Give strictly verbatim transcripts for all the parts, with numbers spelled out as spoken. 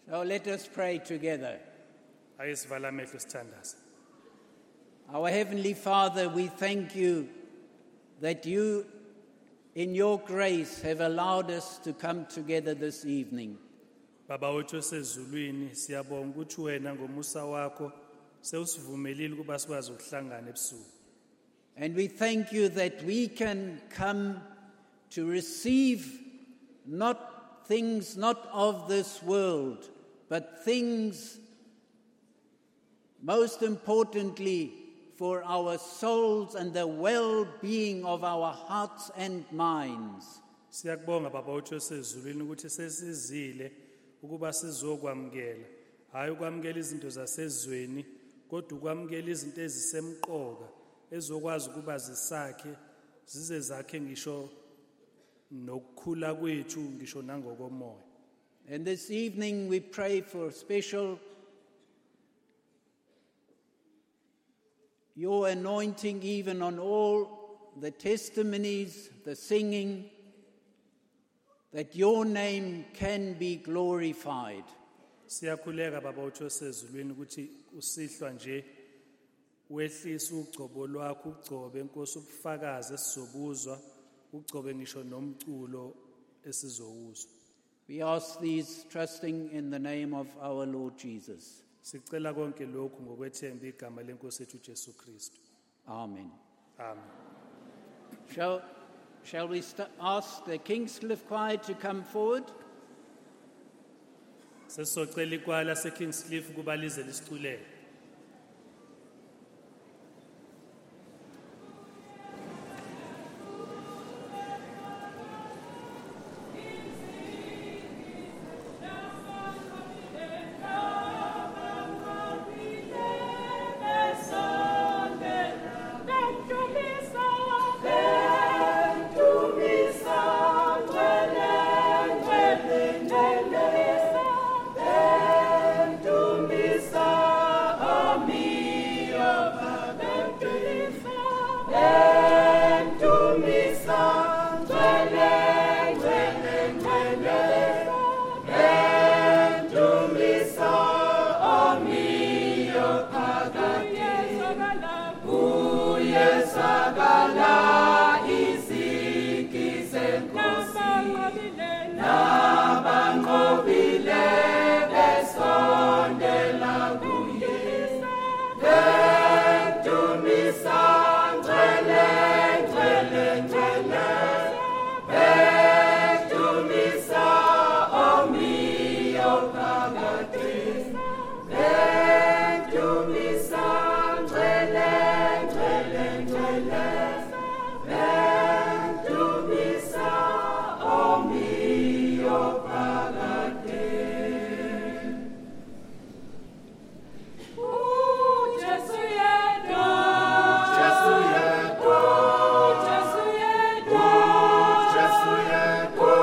So let us pray together. Ake sivala amehlo sithandaze. Our Heavenly Father, we thank you that you, in your grace, have allowed us to come together this evening. Baba wethu osezulwini siyabonga ukuthi wena ngomusa wakho sewusivumelile ukuba sikwazi ukuhlangana ebusuku. And we thank you that we can come to receive not things not of this world, but things most importantly for our souls and the well-being of our hearts and minds. Siyakubonga baba wethu osezulwini ukuthi sesizile ukuba sizokwamkela, hayi ukwamkela izinto zasezweni, kodwa ukwamkela izinto ezisemqoka ezokwazi ukuba zisakhe zize zakhe ngisho nokukhula kwethu ngisho nangokomoya. And this evening we pray for special your anointing even on all the testimonies, the singing, that your name can be glorified. Siyakhuleka baba wethu osezulwini ukuthi usihlwa nje wehlisa ugcobo lwakho, ugcobe Nkosi ubufakazi esizobuzwa, ugcobe ngisho nomculo esizowuzwa. We ask these trusting in the name of our Lord Jesus. Sicela konke lokhu ngokwethemba igama leNkosi yethu Jesu Kristu. Amen. Amen. Shall, shall we st- ask the Kingscliff Choir to come forward? Sesocela ikwala seKingscliff ukuba lize lisiculele.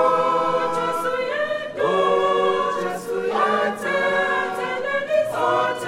Oh,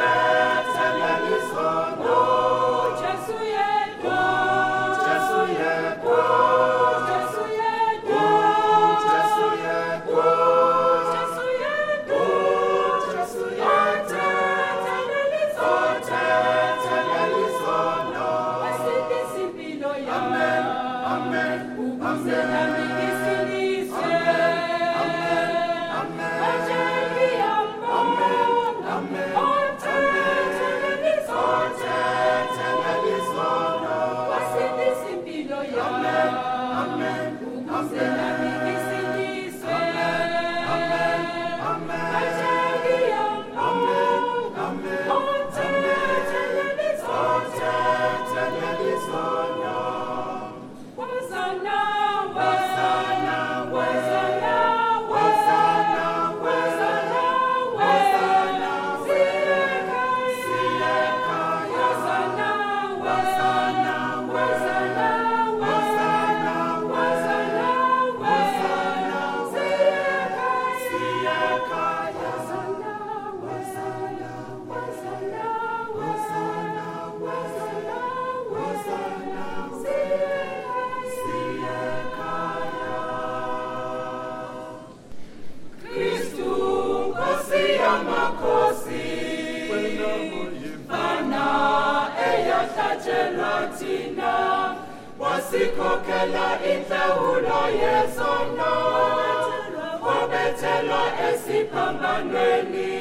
wasikhokhela inhlawulo yesono wabethelwa esiphambanweni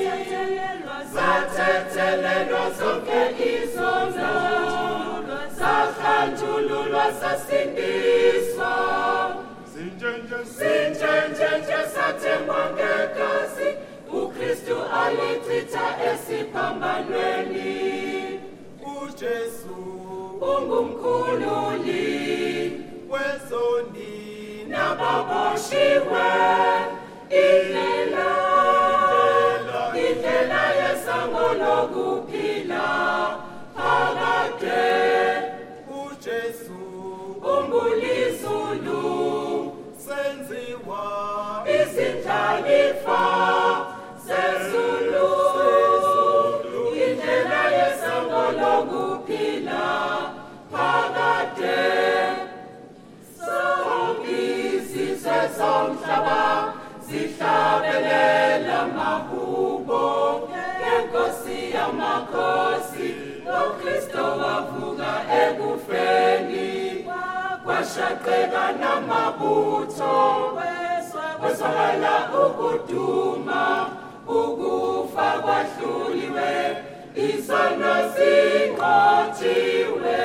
zathethelelwa zonke izono sakhanjululwa sasindiswa sinjenjenje sathengwa ngegazi uKristu alichitha esiphambanweni uJesu ungumkhululi wezoni nababoshiwe indlela indlela yesango lokuphila phakade uJesu umbulizulu senziwa izindlalifa sezulu indlela yesango lokuphila phakade izizwe zomhlaba zihlabelela mahubo ngenkosi yamakhosi uKristu wavuka ekufeni kwashaqeka namabutho kwezwakala ukuduma ukufa kwahluliwe izono zinqotshiwe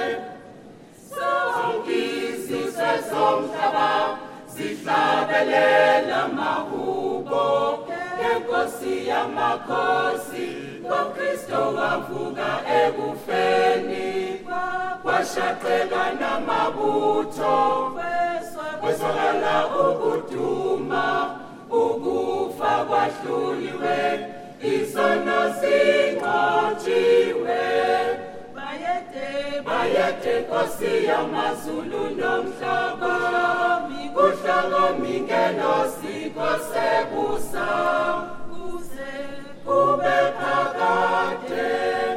izizwe zomhlaba zihlabelela mahubo ngenkosi yamakhosi uKristu wavuka ekufeni kwashaqeka namabutho kwezwakala ukuduma ukufa kwahluliwe izono zinqotshiwe bayede nkosi yamazulu nomhlaba kuhlangombi ngelosi kosebusa kuze kube phakade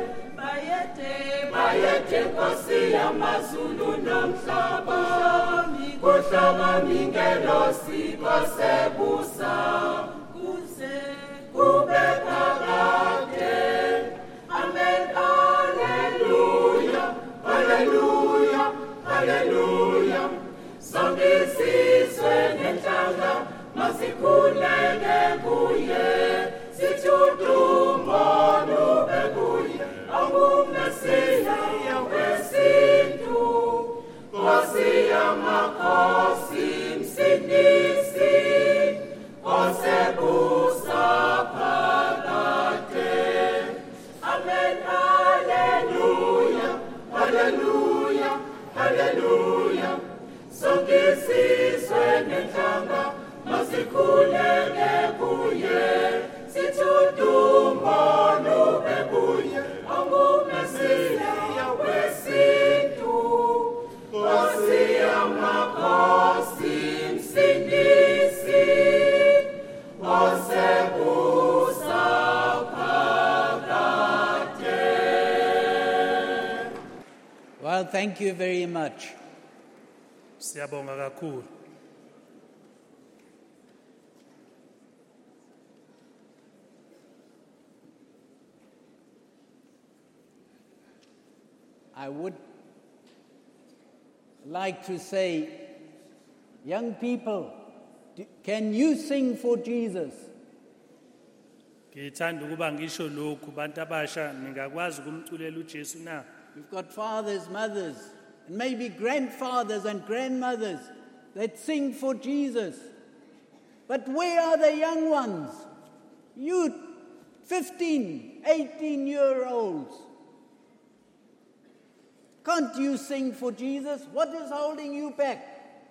bayede nkosi yamazulu nomhlaba kuhlangombi ngelosi kosebusa kuze kube phakade amen hallelujah hallelujah hallelujah zonke izizwe nenhlanga masikhuleke kuye sithi udumo lube kuye ongumesiya wesintu nkosi yamakhosi msindisi osebusa phakade amen hallelujah hallelujah hallelujah zonke izizwe nenhlanga masikhuleke kuye sithi udumo lube kuye ongumesiya wesintu nkosi yamakhosi msindisi osebusa phakade. Well, thank you very much. Siyabonga kakhulu. I would like to say, young people, do- can you sing for Jesus? Ngithanda ukuba ngisho lokhu bantu abasha ningakwazi ukumculela uJesu na? You've got fathers, mothers, and maybe grandfathers and grandmothers that sing for Jesus. But where are the young ones? You fifteen, eighteen-year-olds. Can't you sing for Jesus? What is holding you back?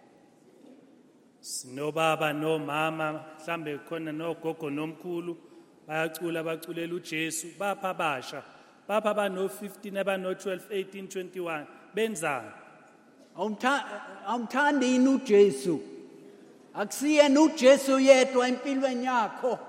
Sinobaba nomama mhlambe khona nogogo nomkhulu bayacula baculela uJesu bapha abasha bapha bano fifteen abano twelve eighteen twenty-one benzani Awumthandi uJesu. Akusiyena uJesu yedwa empilweni yakho.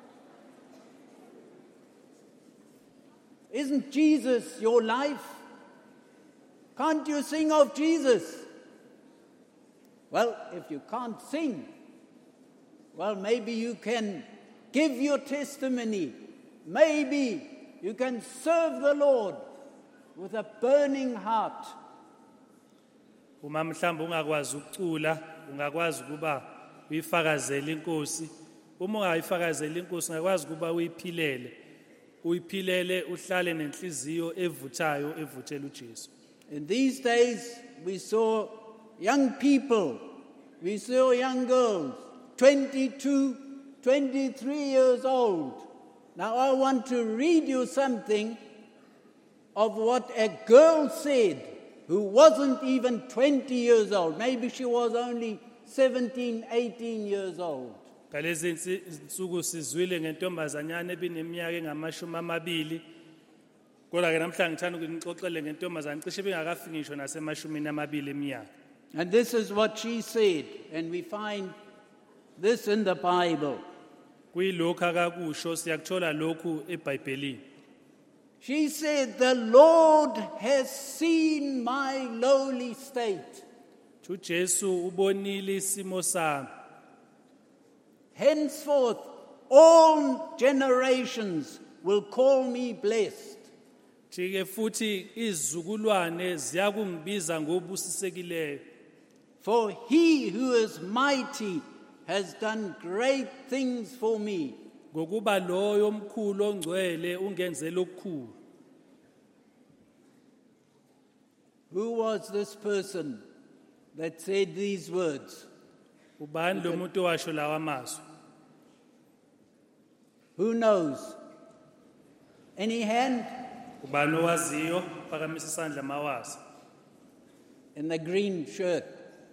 Isn't Jesus your life? Can't you sing of Jesus? Well, if you can't sing, well, maybe you can give your testimony. Maybe you can serve the Lord with a burning heart. uma mhlawumbe ungakwazi ukucula ungakwazi ukuba uyifakazele inkosi uma ungayifakazela inkosi ungakwazi ukuba uyiphilele uyiphilele uhlale nenhliziyo evuthayo evuthela uJesu. In these days, we saw young people, we saw young girls, twenty-two, twenty-three years old. Now I want to read you something of what a girl said who wasn't even twenty years old. Maybe she was only seventeen, eighteen years old. Kalezi insuku sizwile ngentombazanyana ebineminyaka engamashumi amabili. Kodwa ke namhlanje ngithanda ukunixoxele ngentombazana cishe bengakafiki ngisho nasemashumini amabili eminyaka. And this is what she said, and we find this in the Bible. Kuyilokho akakusho siyakuthola lokhu eBhayibhelini. She said, "The Lord has seen my lowly state. uJesu ubonile isimo sami. Henceforth, all generations will call me blessed. Jike futhi izizukulwane ziyakungibiza ngobusisekileyo. For he who is mighty has done great things for me." Ngokuba loyo omkhulu ongcwele ungenzele okukhulu. Who was this person that said these words? Ubani lo muntu owasho lawa mazwi? Who knows? Any hand? Ubani owaziyo phakamisa isandla mawazi. In the green shirt.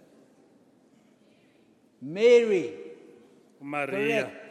Mary. Maria. Correct.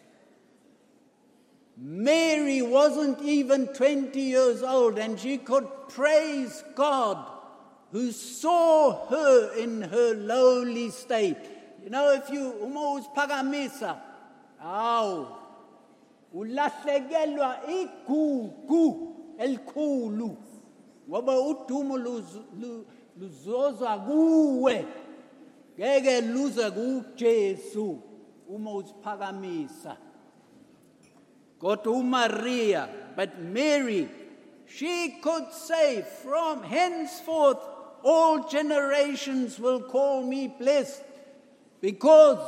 Mary wasn't even twenty years old, and she could praise God who saw her in her lowly state. You know, if you uma uziphakamisa, aw, ulahlekelwa igugu elikhulu, ngoba udumo luzozwa kuwe, ngeke luze kuJesu uma uziphakamisa. Go to Maria, but Mary, she could say, "From henceforth all generations will call me blessed, because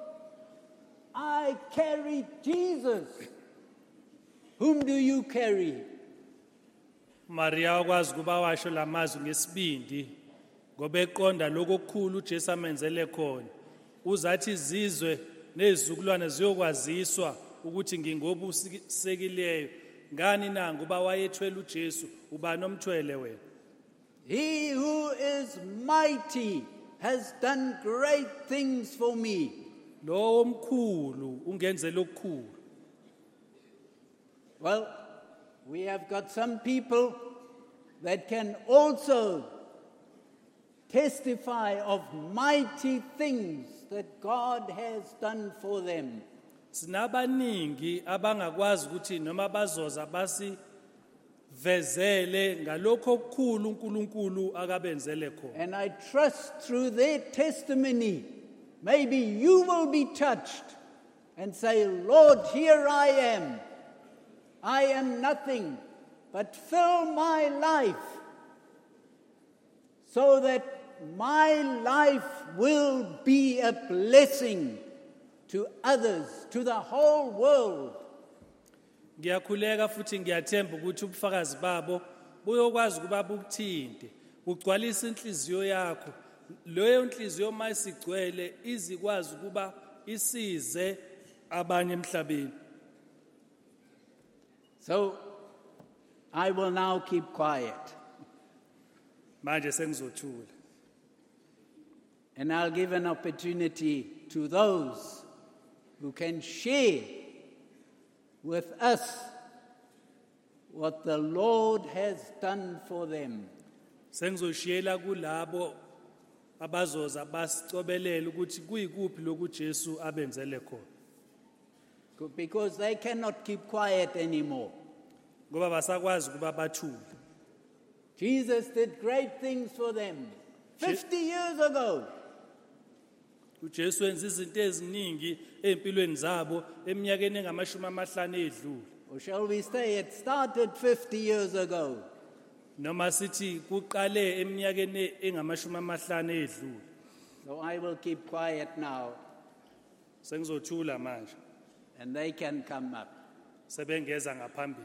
I carry Jesus." Whom do you carry? Maria wakwazi kuba washo lamazwi ngesibindi ngoba eqonda lokukhulu uJesu amenzele khona. Uzathi izizwe nezizukulwane ziyokwaziswa ukuthi ngingobusisekileyo. Ngani na ngoba wayethwele uJesu ubani omthwele wena? He who is mighty has done great things for me. Lo omkhulu ungenzele okukhulu. Well, we have got some people that can also testify of mighty things that God has done for them. Sinabaningi abangakwazi ukuthi noma bazoza basi vezele ngalokho okukhulu uNkulunkulu akabenzele khona. And I trust through their testimony, maybe you will be touched and say, "Lord, here I am. I am nothing, but fill my life so that my life will be a blessing to others, to the whole world." Ngiyakhuleka futhi ngiyathemba ukuthi ubufakazi babo buyokwazi kuba bukuthinte, ugcwalise inhliziyo yakho. Leyo inhliziyo mayisigcwele izikwazi kuba isize abanye emhlabeni. So I will now keep quiet. Manje sengizothula. And I'll give an opportunity to those who can share with us what the Lord has done for them. Sengizoshiyela kulabo abazoza basicobelele ukuthi kuyikuphi lokhu Jesu abenzele khona. Because they cannot keep quiet anymore. Ngoba basakwazi kuba bathule. Jesus did great things for them fifty years ago. uJesu wenza izinto eziningi empilweni zabo eminyakeni engamashumi amahlanu edlule. Or shall we say it started fifty years ago? noma sithi kuqale eminyakeni engamashumi amahlanu edlule. So I will keep quiet now Sengizothula manje and they can come up. sebengeza ngaphambili.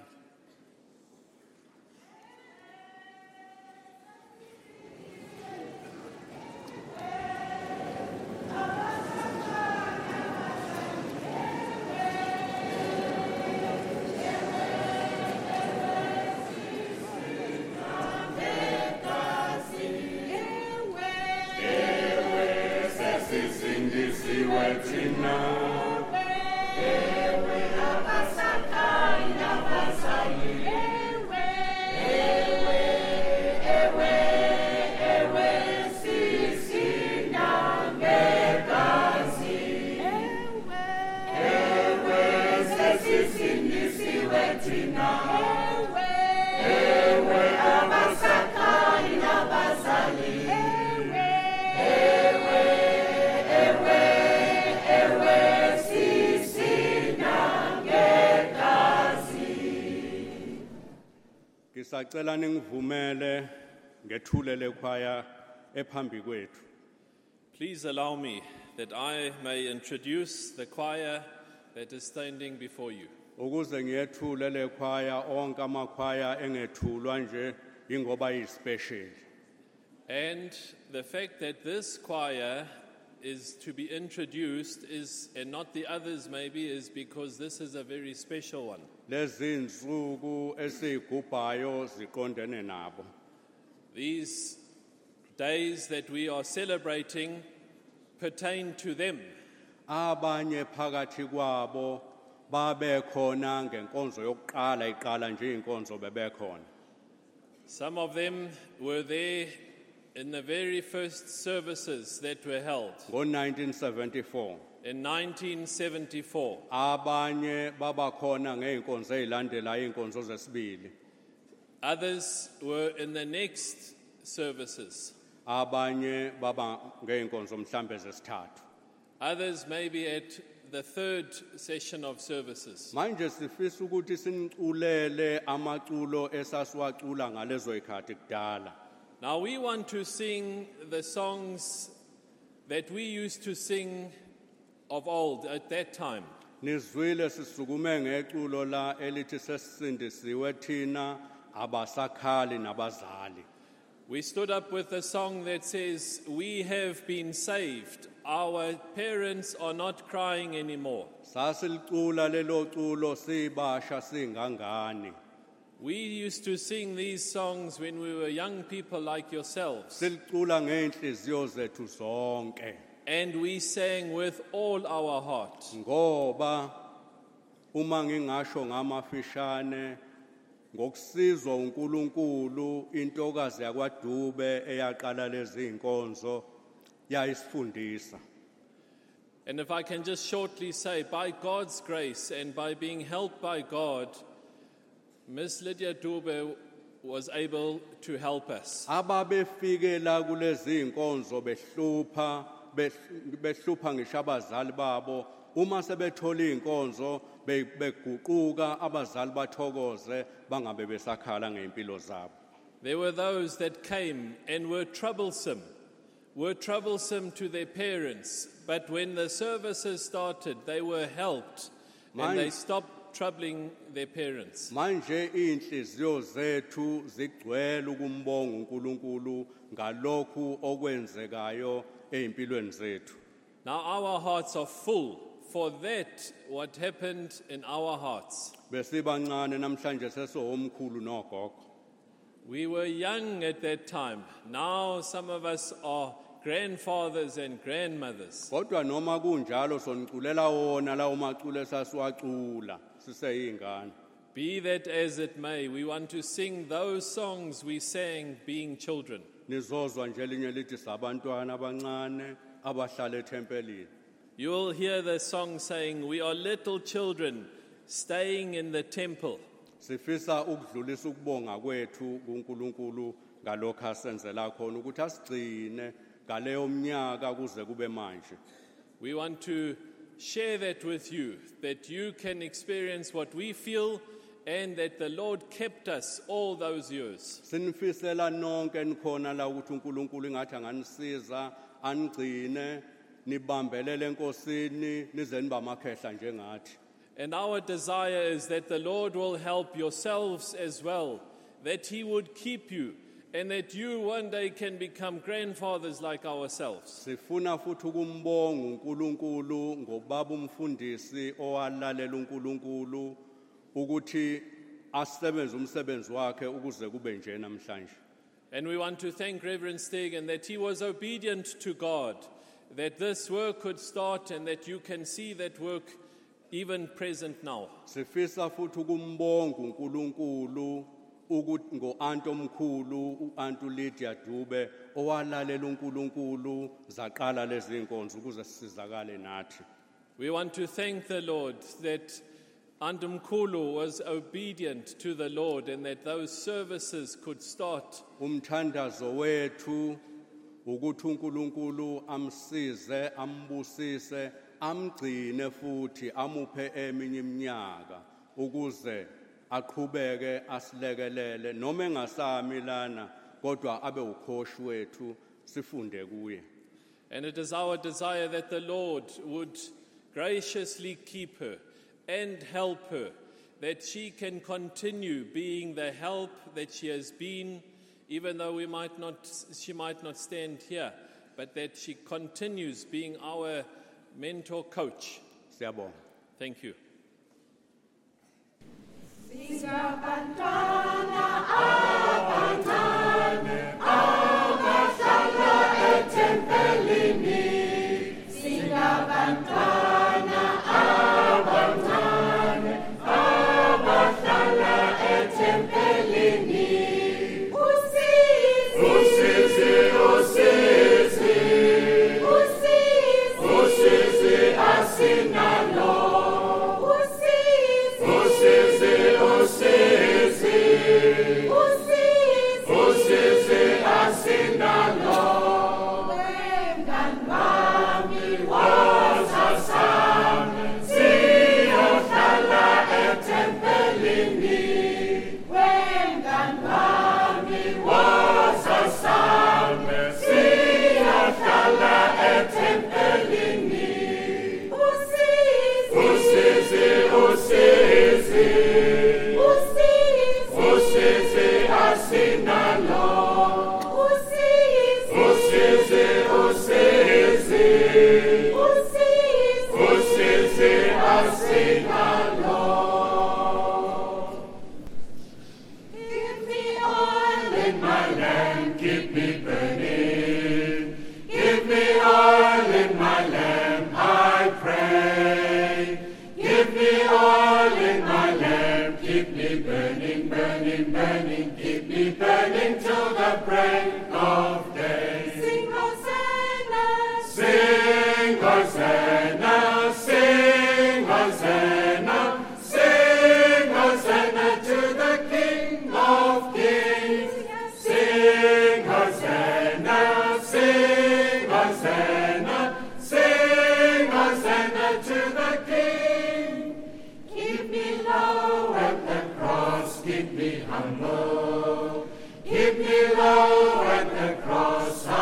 Ngisacela ningivumele ngethule lekhwaya ephambi kwethu. Please allow me that I may introduce the choir that is standing before you. Ukuze ngiyethule lekhwaya onke amakhwaya engethulwa nje ingoba yispecial. And the fact that this choir is to be introduced is, and not the others maybe, is because this is a very special one. Lezi insuku esizigubhayo ziqondene nabo. These days that we are celebrating pertain to them. Abanye phakathi kwabo babe khona ngenkonzo yokuqala iqala nje inkonzo bebekhona. Some of them were there in the very first services that were held Ngo nineteen seventy-four in nineteen seventy-four. abanye baba khona ngeinkonzo ezilandelayo inkonzo zesibili. Others were in the next services. Abanye baba ngeinkonzo mhlambe zesithathu. Others maybe at the third session of services. Manje sifisa ukuthi siniculele amaculo esasiwacula ngalezo ikhathi kudala. Now we want to sing the songs that we used to sing of old at that time. Nizwile sisukume ngeculo la elithi sesindisiwe thina abasakhali nabazali. We stood up with a song that says, "We have been saved. Our parents are not crying anymore." Sasilicula lelo culo sibasha singangani. We used to sing these songs when we were young people like yourselves. Silicula ngeinhliziyo zethu zonke. And we sang with all our heart. Ngoba uma ngingasho ngamafishane ngokusizwa uNkulunkulu intokazi yakwaDube eyaqala lezi inkonzo yayisifundisa. And if I can just shortly say, by God's grace and by being helped by God, Miss Lydia Dube was able to help us. Ababefike la kulezi inkonzo behlupha behlupha ngisho abazali babo uma sebethola inkonzo beguquka abazali bathokoze bangabe besakhala ngeimpilo zabo. There were those that came and were troublesome, were troublesome to their parents, but when the services started, they were helped and they stopped troubling their parents. Manje inhliziyo zethu zigcwele ukumbonga uNkulunkulu ngalokhu okwenzekayo eimpilweni zethu. Now our hearts are full for that what happened in our hearts. Besibancane namhlanje sesomkhulu nogogo. We were young at that time. Now some of us are grandfathers and grandmothers. Kodwa noma kunjalo soniculela wona la umaculo esasiwacula siseyingane. Be that as it may, we want to sing those songs we sang being children. Nizozwa nje linye lithi sabantwana abancane abahlala ethempelini. You will hear the song saying, "We are little children staying in the temple." Sifisa ukudlulisa ukubonga kwethu kuNkulunkulu ngalokho asenzela khona ukuthi asigcine ngaleyo mnyaka kuze kube manje. We want to share that with you, that you can experience what we feel and that the Lord kept us all those years. Sinifisela nonke nikhona la ukuthi uNkulunkulu ingathi anganisiza anigcine nibambelele enkosini nize niba amakhehla njengathi. And our desire is that the Lord will help yourselves as well, that He would keep you, and that you one day can become grandfathers like ourselves. Sifuna futhi ukumbonga uNkulunkulu ngobaba umfundisi owalalela uNkulunkulu ukuthi asebenze umsebenzi wakhe ukuze kube nje namhlanje. And we want to thank Reverend Stegen that he was obedient to God, that this work could start and that you can see that work even present now. Sifisa futhi ukumbonga uNkulunkulu ukuthi ngo-anti omkhulu u-anti Lydia Dube owalalela uNkulunkulu zaqala lezi nkonzo ukuze sisizakale nathi. We want to thank the Lord that Aunty Mkhulu was obedient to the Lord and that those services could start. Umthandazo wethu ukuthi uNkulunkulu amsize ambusise amgcine futhi amuphe eminye iminyaka ukuze aqhubeke asilekelele noma engasami lana kodwa abe ukhoshi wethu sifunde kuye. And it is our desire that the Lord would graciously keep her and help her, that she can continue being the help that she has been, even though we might not, she might not stand here, but that she continues being our mentor coach. Siyabonga. Thank you. Singabantwana abancane abahlala ethempelini, singabantwana abancane abahlala ethempelini. Usizi, usizi, usizi, usizi, usizi asinalo. Usizi, usizi, usizi, usizi asinalo. Wengani wami woza sami, siyohlala ethempelini. Wengani wami woza sami, siyohlala ethempelini. Usizi, usizi, usizi, usizi asinalo. Usizi, usizi, usizi, usizi asinalo. Give me oil in my lamp, keep me burning. Give me oil in my lamp, I pray. Give me oil in my lamp, keep me burning, burning, burning, keep me burning till the break of day. Sing Hosanna, sing Hosanna, sing Hosanna, sing Hosanna to the King of Kings. Sing Hosanna, sing Hosanna, sing Hosanna to the King. Keep me low at the cross, keep me humble. Keep me low at the cross, I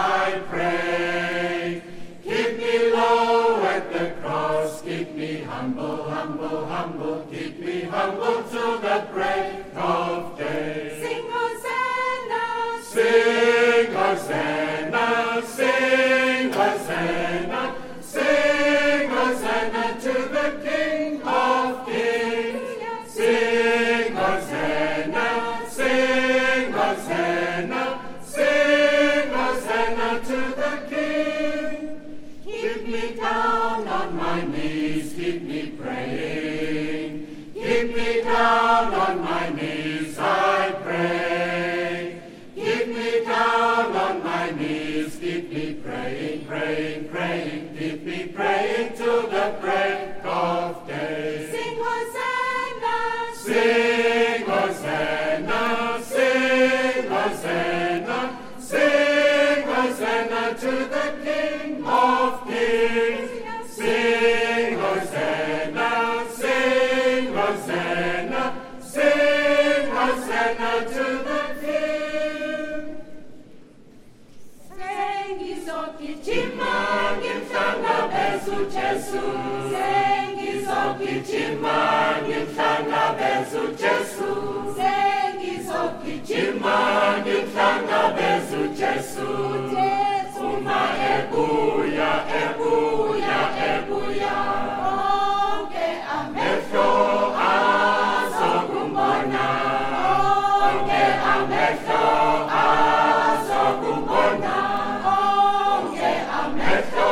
pray. Keep me low at the cross, keep me humble, humble, humble. Keep me humble till the break of day. Sing Hosanna, sing Hosanna, sing Hosanna, sing Hosanna to the King of Kings. Sing Hosanna, sing Hosanna, sing Hosanna to the King. Keep me down on my knees, keep me praying. Keep me down on my knees, I pray. Keep me down on my knees, keep me praying, praying, praying. Keep me praying till the break of day. Sing Hosanna, sing Hosanna, sing Hosanna, sing Hosanna to the King of Kings. Sing Hosanna, sing Hosanna, sing ngihlangabeza uJesu uma ebuya ebuya ebuya onke amehlo azokumbona onke amehlo azokumbona onke amehlo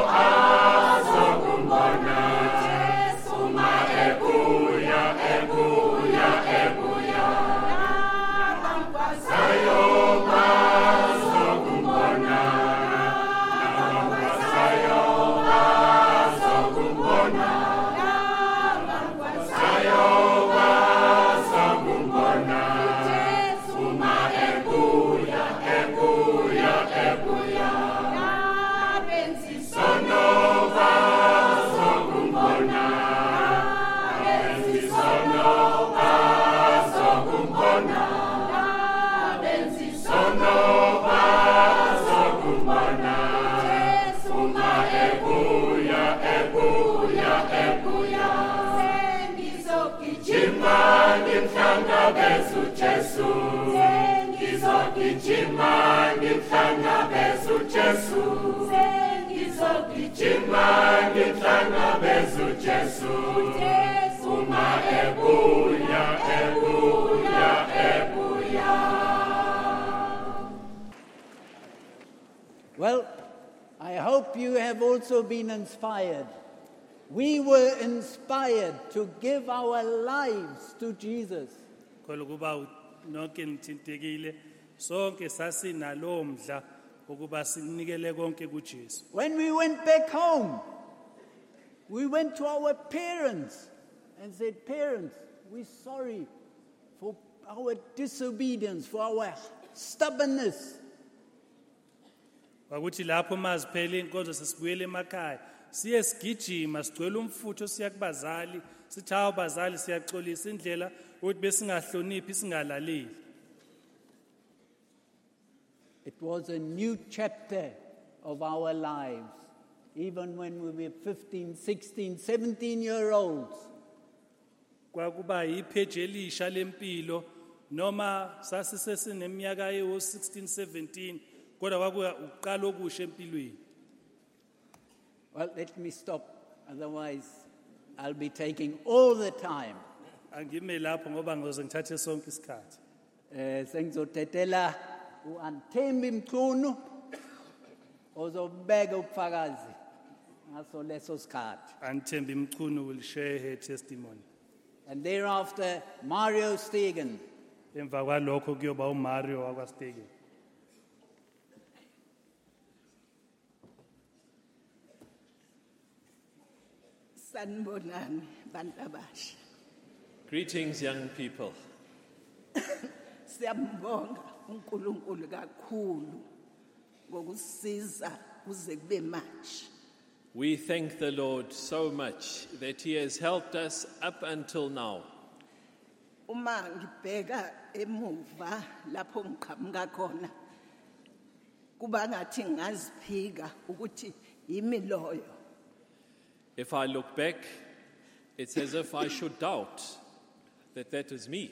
azokumbona uma ebuya ebuya ebuya sayo bazokumbona sayo bazokumbona sayo bazokumbona uma ebuya ebuya ebuya sono bazokumbona sono bazokumbona sono bazokumbona uma ebuya ebuya ebuya sengizogijima ngimhlangabeza uJesu sengizogijima ngimhlangabeza uJesu sengizogijima ngimhlangabeza uJesu uma ebuya ebuya ebuya. Well, I hope you have also been inspired. We were inspired to give our lives to Jesus. Khona kuba nonke nithintekile sonke sasinalowo mdla ukuba sinikele konke kuJesu. When we went back home, we went to our parents and said, "Parents, we're sorry for our disobedience, for our stubbornness." Kwakuthi lapho maziphele inkonzo sesibuyele emakhaya siye sigijima sigcwele umfutho siya kubazali sithi hawo bazali siyaxolisa indlela ukuthi besingahloniphi singalaleli. It was a new chapter of our lives, even when we were fifteen, sixteen, seventeen year olds. Kwakuba ipheji elisha lempilo noma sasisesineminyaka ewo sixteen, seventeen kodwa kwakuya uqala okusha empilweni. Well, let me stop, otherwise I'll be taking all the time. Angime lapho ngoba ngizoze ngithathe sonke isikhathi. Eh sengizothetela uAnthembi Mchunu ozobeka ubufakazi ngaso leso sikhathi. Anthembi Mchunu will share her testimony. And thereafter Mario Stegen. Emva kwalokho kuyoba uMario wakwaStegen. Sanibonani bantu abasha. Greetings, young people. Siyambonga uNkulunkulu kakhulu ngokusiza kuze kube manje. We thank the Lord so much that He has helped us up until now. Uma ngibheka emuva lapho ngiqhamuka khona kuba ngathi ngaziphika ukuthi yimi loyo. If I look back, it's as if I should doubt that that is me.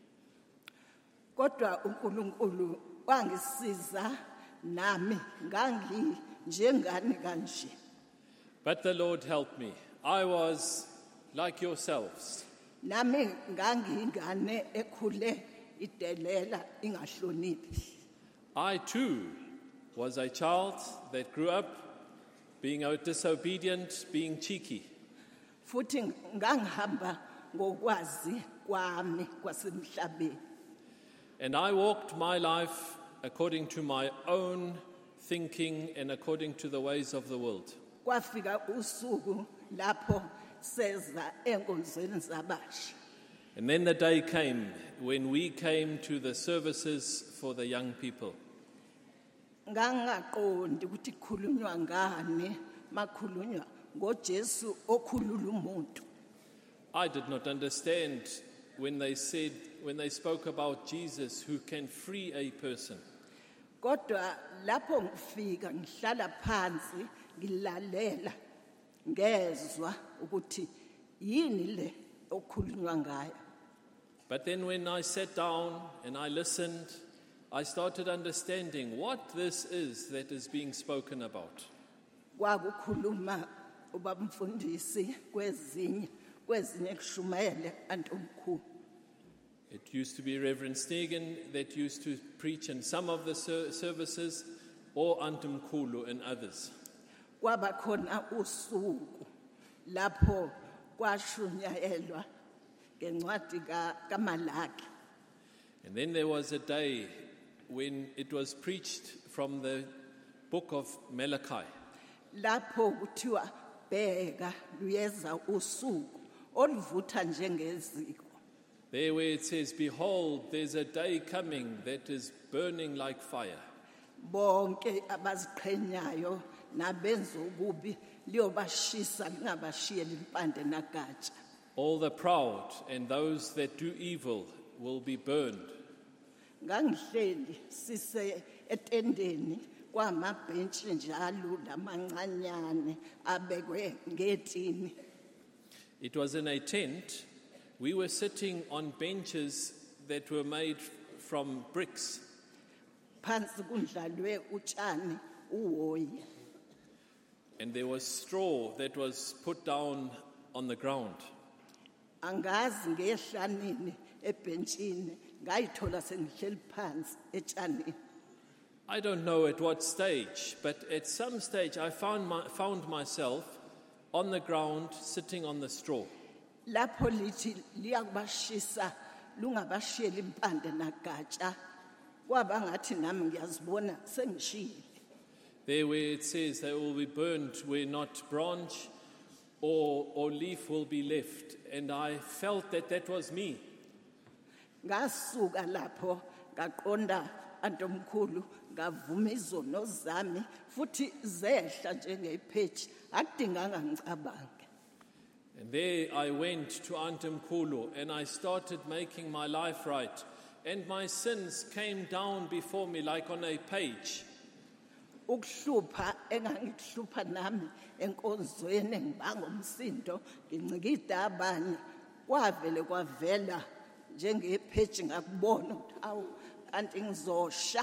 Kodwa uNkulunkulu wangisiza nami ngangi njengani kanje. But the Lord helped me. I was like yourselves. Nami ngangingane ekhule idelela ingahloniphi. I too was a child that grew up being disobedient, being cheeky. Futhi ngangihamba ngokwazi kwami kwasemhlabeni. And I walked my life according to my own thinking and according to the ways of the world. Kwafika usuku lapho seza enkonzweni zabasha. And then the day came when we came to the services for the young people. Ngangaqondi ukuthi khulunywa ngani makhulunywa ngoJesu okhulula umuntu. I did not understand when they said when they spoke about Jesus who can free a person. Kodwa lapho ngifika ngihlala phansi ngilalela ngezwa ukuthi yini le okhulunywa ngayo. But then when I sat down and I listened I started understanding what this is that is being spoken about. Kwakukhuluma ubaba mfundisi kwezinye kwezinye kushumayele antomkhulu. It used to be Reverend Stegen that used to preach in some of the ser- services, or Antum Kulu and others. Kwaba khona usuku lapho kwashunyayelwa ngencwadi ka kaMalaki. And then there was a day when it was preached from the book of Malachi. Lapho kuthiwa bheka luyeza usuku oluvutha njengeziko. There where it says, behold, there's a day coming that is burning like fire. Bonke abaziqhenyayo nabenza ububi liyobashisa lingabashiyeli impande nagatsha. All the proud and those that do evil will be burned. Ngangihleli sise etendeni kwamabhentshi njalo lamancanyane abekwe ngetini. It was in a tent. We were sitting on benches that were made from bricks. Phansi kundlalwe utshani uhoyi. And there was straw that was put down on the ground. Angazi ngehlanini ebhentshini ngayithola sengihleli phansi etshanini. I don't know at what stage, but at some stage I found, my, found myself on the ground sitting on the straw. Lapho lithi liyakubashisa lungabashiyeli impande nagatsha kwaba ngathi nami ngiyazibona sengishile. There where it says they will be burned where not branch or, or leaf will be left. And I felt that that was me. Ngasuka lapho ngaqonda antomkhulu ngavuma izono zami futhi zehla njengepheji akudinganga ngicabange. And there I went to Antum Kulu and I started making my life right. And my sins came down before me like on a page. Ukuhlupha engangikuhlupha nami enkonzweni ngibanga umsindo ngincikida abanye kwavele kwavela njengepheji ngakubona ukuthi awu kanti ngizosha.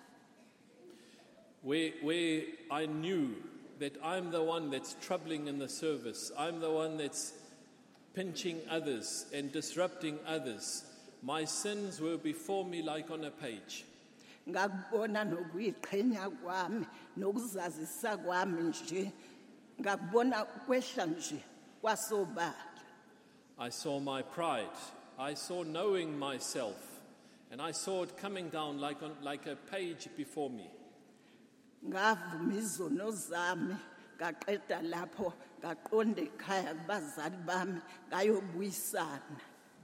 Where, where I knew that I'm the one that's troubling in the service. I'm the one that's pinching others and disrupting others. My sins were before me like on a page. Ngakubona nokuyiqhenya kwami nokuzazisa kwami nje ngakubona kwehla nje kwasobala. I saw my pride. I saw knowing myself. And I saw it coming down like, on, like a page before me. Ngavuma izono zami ngaqeda lapho ngaqonda ekhaya kubazali bami ngayobuyisana.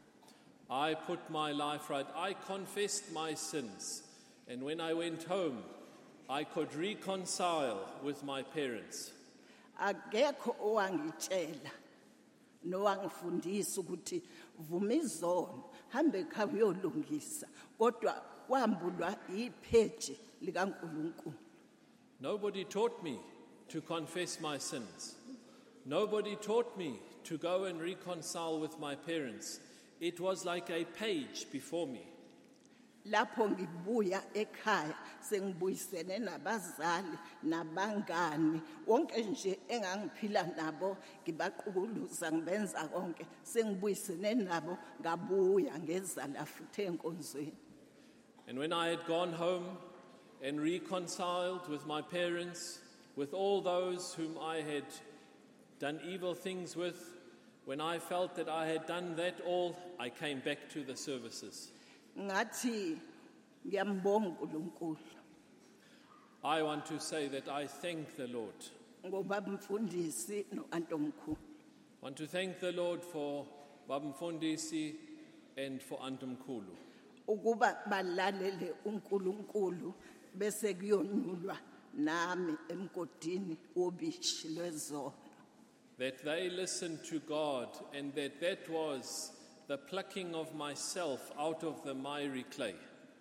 I put my life right. I confessed my sins. And when I went home, I could reconcile with my parents. Akekho owangitshela nowangifundisa ukuthi vuma izono hambe ekhaya uyolungisa kodwa kwambulwa ipheji likaNkulunkulu. Nobody taught me to confess my sins. Nobody taught me to go and reconcile with my parents. It was like a page before me. Lapho ngibuya ekhaya sengibuyisene nabazali nabangani wonke nje engangiphila nabo ngibaqukuluza ngibenza konke sengibuyisene nabo ngabuya ngezala futhi enkonzweni. And when I had gone home and reconciled with my parents, with all those whom I had done evil things with, when I felt that I had done that all, I came back to the services. Ngathi ngiyambonga uNkulunkulu I want to say that I thank the Lord. ngoba umfundisi noantomkhulu. I want to thank the Lord for Babamfundisi and for Antum Kulu. Ukuba balalele uNkulunkulu bese kuyonyulwa nami emgodini wobishi lwezono. That they listened to God and that that was the plucking of myself out of the miry clay.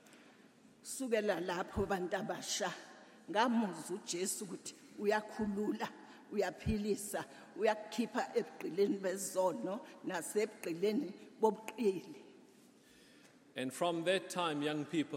Sukela lapho bantu abasha ngamuzwa uJesu ukuthi uyakhulula uyaphilisa uyakhipha ebugqileni bezono nasebugqileni bobuqili. And from that time, young people,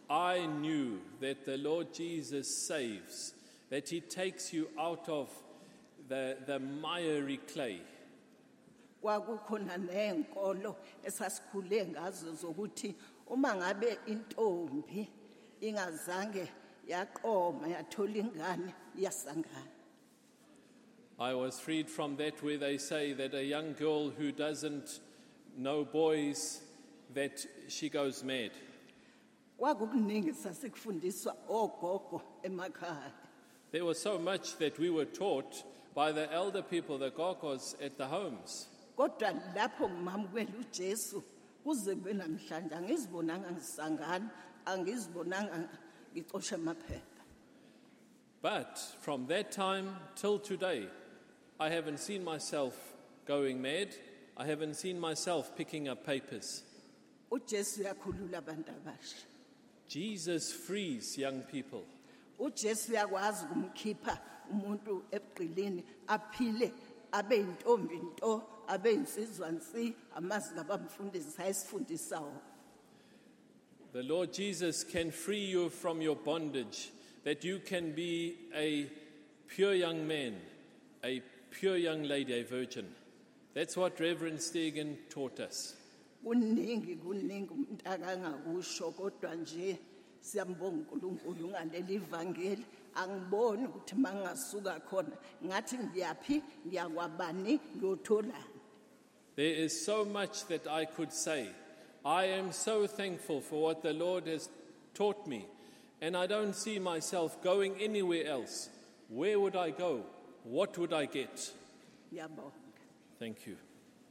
I knew that the Lord Jesus saves, that he takes you out of the, the miry clay. Kwakukhona nenkolo esasikhule ngazo zokuthi uma ngabe intombi ingazange yaqoma yathola ingane iyasangana. I was freed from that where they say that a young girl who doesn't know boys, that she goes mad. Kwakukuningi sasikufundiswa ogogo emakhaya. There was so much that we were taught by the elder people, the gogos at the homes. Kodwa lapho ngimamukela uJesu kuze kube namhlanje angizibonanga ngisangana, angizibonanga ngicosha amaphepha. But from that time till today, I haven't seen myself going mad. I haven't seen myself picking up papers. uJesu uyakhulula abantu abasha. Jesus frees young people. uJesu uyakwazi ukumkhipha umuntu ebuqilini aphile abe intombi nto abe insizwa nsi amazi ngabamfundisi ayisifundisayo. The Lord Jesus can free you from your bondage, that you can be a pure young man, a pure young lady, a virgin. That's what Reverend Stegen taught us. Kuningi kuningi umuntu akangakusho kodwa nje siyambonga uNkulunkulu ngaleli ivangeli angiboni ukuthi mangasuka khona ngathi ngiyaphi ngiyakwabani ngiyotholana. There is so much that I could say. I am so thankful for what the Lord has taught me, and I don't see myself going anywhere else. Where would I go? What would I get? Ngiyabonga. Thank you.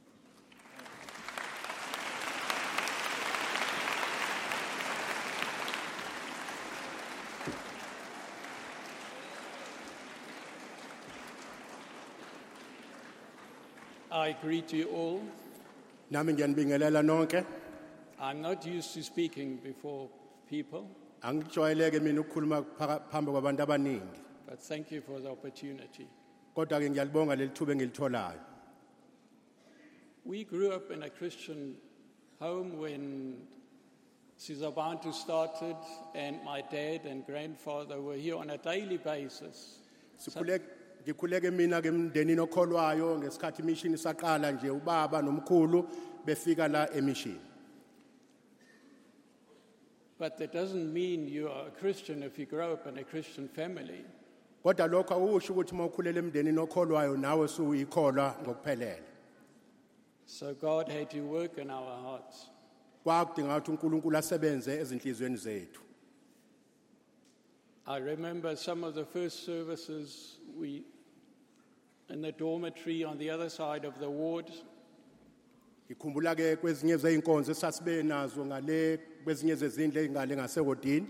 I greet you all. Nami ngiyanibingelela nonke. I'm not used to speaking before people, Angijwayeleke mina ukukhuluma phaka- phambi kwabantu abaningi. but thank you for the opportunity. Kodwa ke ngiyalibonga leli thuba engilitholayo. We grew up in a Christian home when Sizabantu started, and my dad and grandfather were here on a daily basis. Sikhule ngikhuleke mina ke emndenini okholwayo ngesikhathi mission isaqala nje ubaba nomkhulu befika la emission. But that doesn't mean you are a Christian if you grow up in a Christian family. Kodwa lokho akusho ukuthi mawukhulela emndenini okholwayo nawe suyikholwa ngokuphelele. So God had to work in our hearts. Kwakudinga ukuthi uNkulunkulu asebenze ezinhlizweni zethu. I remember some of the first services we in the dormitory on the other side of the ward. Ngikhumbula ke kwezinye zeinkonzo esasibe nazo ngale kwezinye zezindle ngale ngasewodini.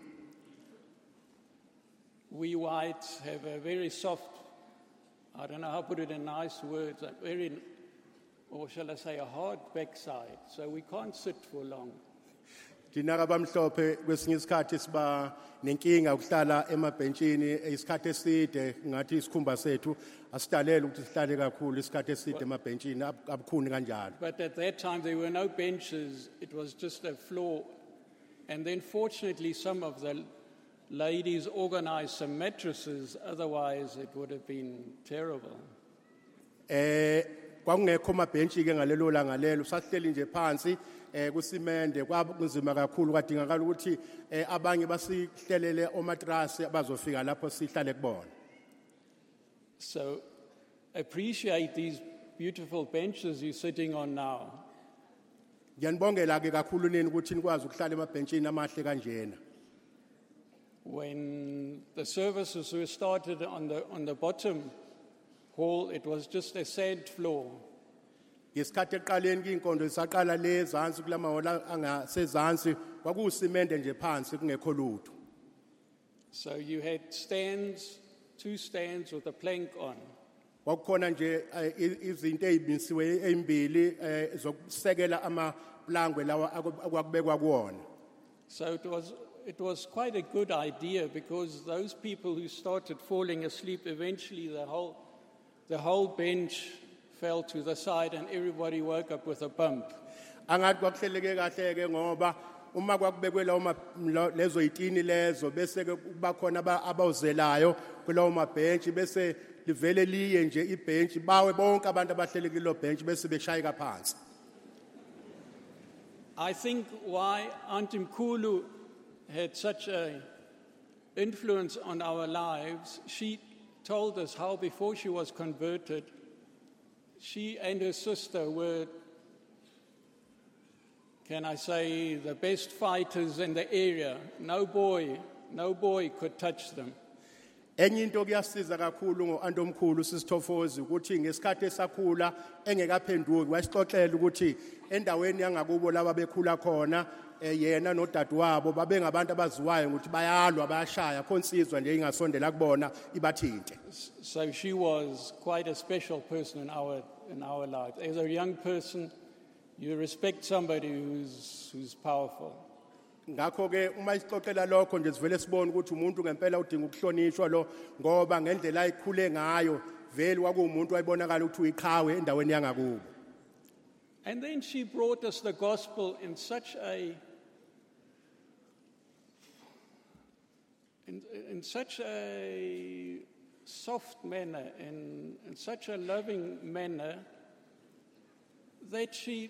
We whites have a very soft, I don't know how to put it in nice words, a very, or shall I say, a hard backside. So we can't sit for long. Thina abamhlophe kwesinye isikhathi siba nenkinga ukuhlala emabhentshini isikhathi eside ngathi isikhumba sethu asidalela ukuthi sihlale kakhulu isikhathi eside emabhentshini abukhuni kanjalo. But at that time, there were no benches. It was just a floor. And then fortunately, some of the ladies organized some mattresses. Otherwise, it would have been terrible. Eh kwakungekho amabhentshi ke ngalelo langa lelo sasihleli nje phansi eh kusimende kwakunzima kakhulu kwadingakala ukuthi eh abanye basihlelele omatrasi abazofika lapho sihlale kubona. So appreciate these beautiful benches you're sitting on now. Ngiyanibongela ke kakhulu nini ukuthi nikwazi ukuhlala emabhentshini amahle kanjena. When the services were started on the, on the bottom hall, it was just a sand floor. Ngesikhathi eqaleni kuyinkonzo isaqala le zansi kulamahola angasezansi kwakusimende nje phansi kungekho lutho. So you had stands, two stands with a plank on. Kwakukhona nje eh, izinto ezibinsiwe ezimbili eh, zokusekela amaplangwe lawa akwakubekwa kuwona. So it was, it was quite a good idea because those people who started falling asleep, eventually the whole, the whole bench fell to the side and everybody woke up with a bump. Angathi kwakuhleleke kahle ke ngoba uma kwakubekwe lawo ma- lo- lezo yitini lezo bese ke kuba khona aba- abawuzelayo kulawo mabhentshi bese livele liye nje ibhentshi bawe bonke abantu abahleli kilo bhentshi bese beshayeka phansi. I think why Auntie Mkhulu had such an influence on our lives, she told us how before she was converted, she and her sister were, can I say, the best fighters in the area. No boy, no boy could touch them. Enye into kuyasiza kakhulu ngo-Antomkhulu Sisithofozi ukuthi ngesikhathi esakhula engekaphenduki wasixoxela ukuthi endaweni yangakubo laba bekhula khona eh, yena nodadewabo babengabantu abaziwayo ukuthi bayalwa bayashaya khona insizwa nje ingasondela kubona ibathinte. So she was quite a special person in our, in our lives. As a young person, you respect somebody who's, who's powerful. Ngakho ke uma isixoxela lokho nje sivele sibone ukuthi umuntu ngempela udinga ukuhlonishwa lo ngoba ngendlela ayikhule ngayo vele kwakuumuntu ayibonakala ukuthi uyiqhawe endaweni yangakubo. And then she brought us the gospel in such a in, in such a soft manner, in, in such a loving manner, that she,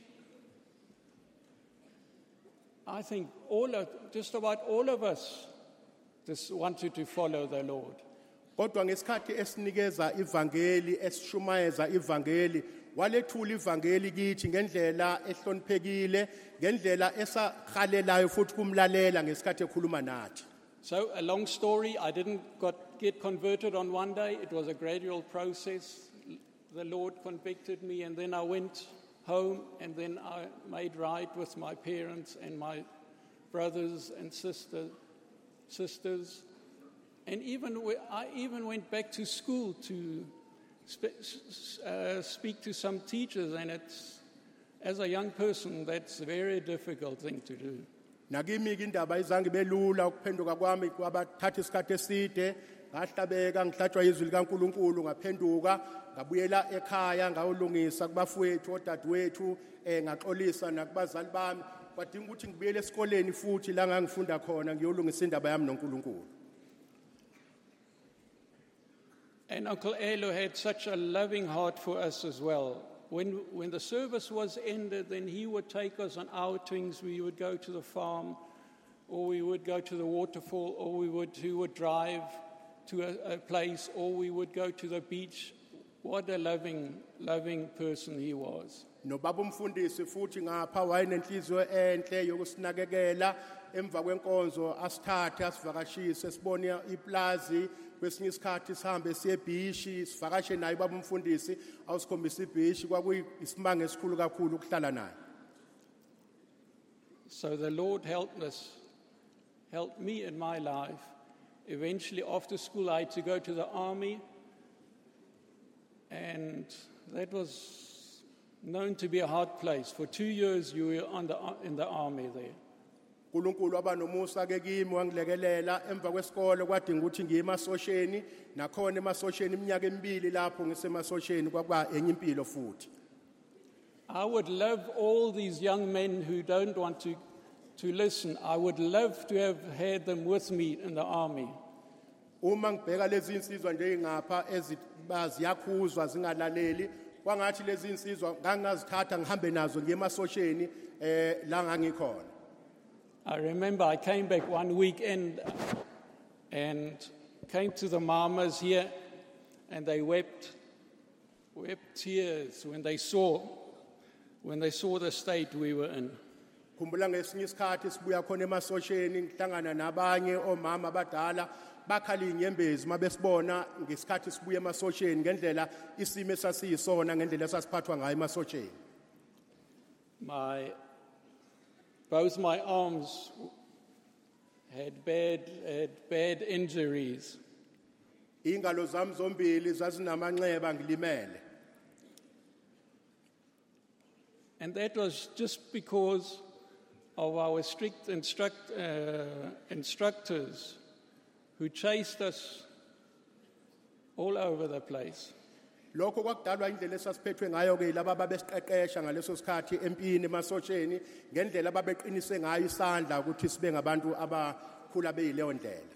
I think, all of, just about all of us just wanted to follow the Lord. Kodwa ngesikhathi esinikeza ivangeli esishumayeza ivangeli walethula ivangeli kithi ngendlela ehloniphekile ngendlela esakhalelayo futhi kumlalela ngesikhathi ekhuluma nathi. So, a long story, I didn't got, get converted on one day. It was a gradual process. The Lord convicted me, and then I went home, and then I made right with my parents and my brothers and sister, sisters. And even we, I even went back to school to spe- uh, speak to some teachers, and it's, as a young person, that's a very difficult thing to do. Nakimi indaba izange belula ukuphenduka kwami kwabathatha isikhathi eside ngahlabeka ngihlatshwa izwi likaNkuluNkulu ngaphenduka ngabuyela ekhaya ngawulungisa kubafowethu odadewethu eh ngaxolisa nakubazali bami kwadinga ukuthi ngibuyele esikoleni futhi la ngangifunda khona ngiyolungisa indaba yami noNkulunkulu. And Uncle Elo had such a loving heart for us as well. When, when the service was ended, then he would take us on outings. We would go to the farm, or we would go to the waterfall, or we would, he would drive to a, a place, or we would go to the beach. What a loving, loving person he was. No baba umfundisi futhi ngapha wayenenhliziyo enhle yokusinakekela emva kwenkonzo asithathe asivakashise sibone iplazi kwesinye isikhathi sihambe siye ebhishi sivakashe naye baba umfundisi awusikhombisa ibhishi kwakuyisimanga esikhulu kakhulu ukuhlala naye. So the Lord helped us, helped me in my life. Eventually, after school, I had to go to the army, and that was known to be a hard place. For two years, you were on the, in the army there. uNkulunkulu aba nomusa ke kimi wangilekelela emva kwesikole kwadinga ukuthi ngiye emasosheni nakhona emasosheni iminyaka emibili lapho ngisemasosheni kwakuba enye impilo futhi. I would love all these young men who don't want to, to listen. I would love to have had them with me in the army. Uma ngibheka lezi insizwa nje ngapha ezibaziyakhuzwa zingalaleli kwangathi lezi insizwa ngangazithatha ngihambe nazo ngiye emasosheni eh la ngangikhona. I remember I came back one weekend and came to the mamas here, and they wept, wept tears when they saw, when they saw the state we were in. Khumbula ngesinye isikhathi sibuya khona emasosheni ngihlangana nabanye omama abadala bakhala inyembezi mabesibona ngesikhathi sibuya emasosheni ngendlela isimo esasiyisona ngendlela esasiphathwa ngayo emasosheni. My Both my arms had bad, had bad injuries. Ingalo zami zombili zazinamanxeba ngilimele. And that was just because of our strict instruct, uh, instructors who chased us all over the place. lokho kwakudalwa indlela esasiphethwe ngayo ke laba babesiqeqesha ngaleso sikhathi empini emasosheni ngendlela ababeqinise ngayo isandla ukuthi sibe ngabantu abakhula beyileyo ndlela.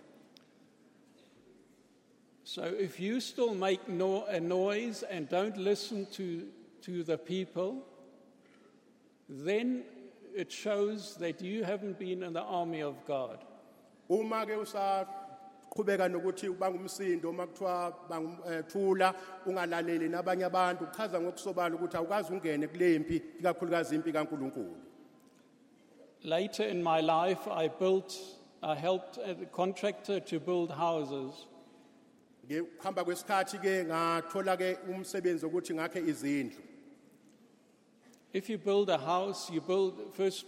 So if you still make no, a noise and don't listen to, to the people, then it shows that you haven't been in the army of God. Uma ke usaqhubeka nokuthi ubanga umsindo makuthiwa bangithula ungalaleli nabanye abantu kuchaza ngokusobala ukuthi awukazi ungene kulempi ikakhulukazi impi kaNkulunkulu. Later in my life, I built, I helped a contractor to build houses. Ngihamba kwesikhathi ke ngathola ke umsebenzi ukuthi ngakhe izindlu. If you build a house, you build first,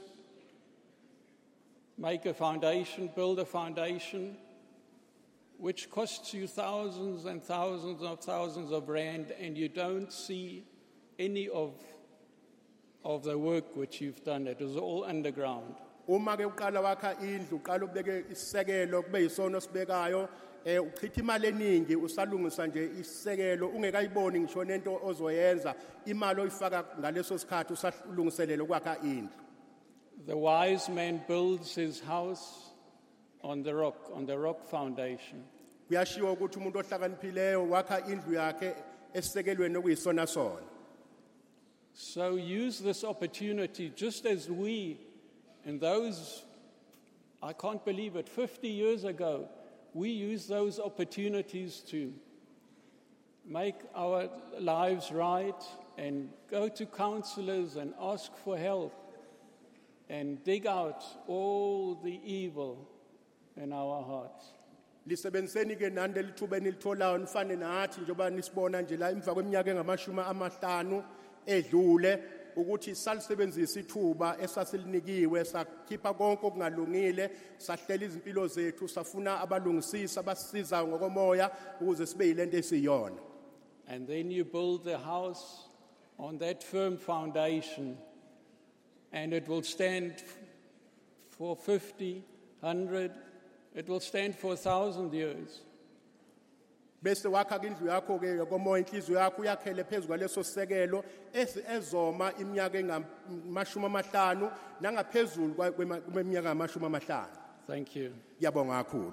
make a foundation, build a foundation, which costs you thousands and thousands of thousands of rand, and you don't see any of, of the work which you've done. It is all underground. Uma ke uqala wakha indlu uqala ubeke isisekelo kube yisono sibekayo eh uchitha imali eningi usalungisa nje isisekelo ungekayiboni ngisho nento ozoyenza imali oyifaka ngaleso sikhathi usalungiselela ukwakha indlu. The wise man builds his house on the rock, on the rock foundation. Kuyashiwo ukuthi umuntu ohlakaniphileyo wakha indlu yakhe esisekelweni okuyisona sona. So use this opportunity just as we in those, I can't believe it, fifty years ago, we used those opportunities to make our lives right and go to counselors and ask for help and dig out all the evil in our hearts. Lisebenzeni ke nande lithuba enilitholayo nifane nathi njengoba nisibona nje la emva kweminyaka engamashumi amahlanu edlule ukuthi salisebenzisa ithuba esasilinikiwe sakhipha konke okungalungile sahlela izimpilo zethu safuna abalungisisa abasiza ngokomoya ukuze sibe yilento esiyona. And then you build the house on that firm foundation and it will stand for fifty, one hundred, it will stand for a thousand years. Bese wakha indlu yakho ke komoya inhliziyo yakho uyakhele phezulu kwaleso sisekelo ezoma iminyaka engamashumi amahlanu nangaphezulu kweminyaka amashumi amahlanu. Thank you. Ngiyabonga kakhulu.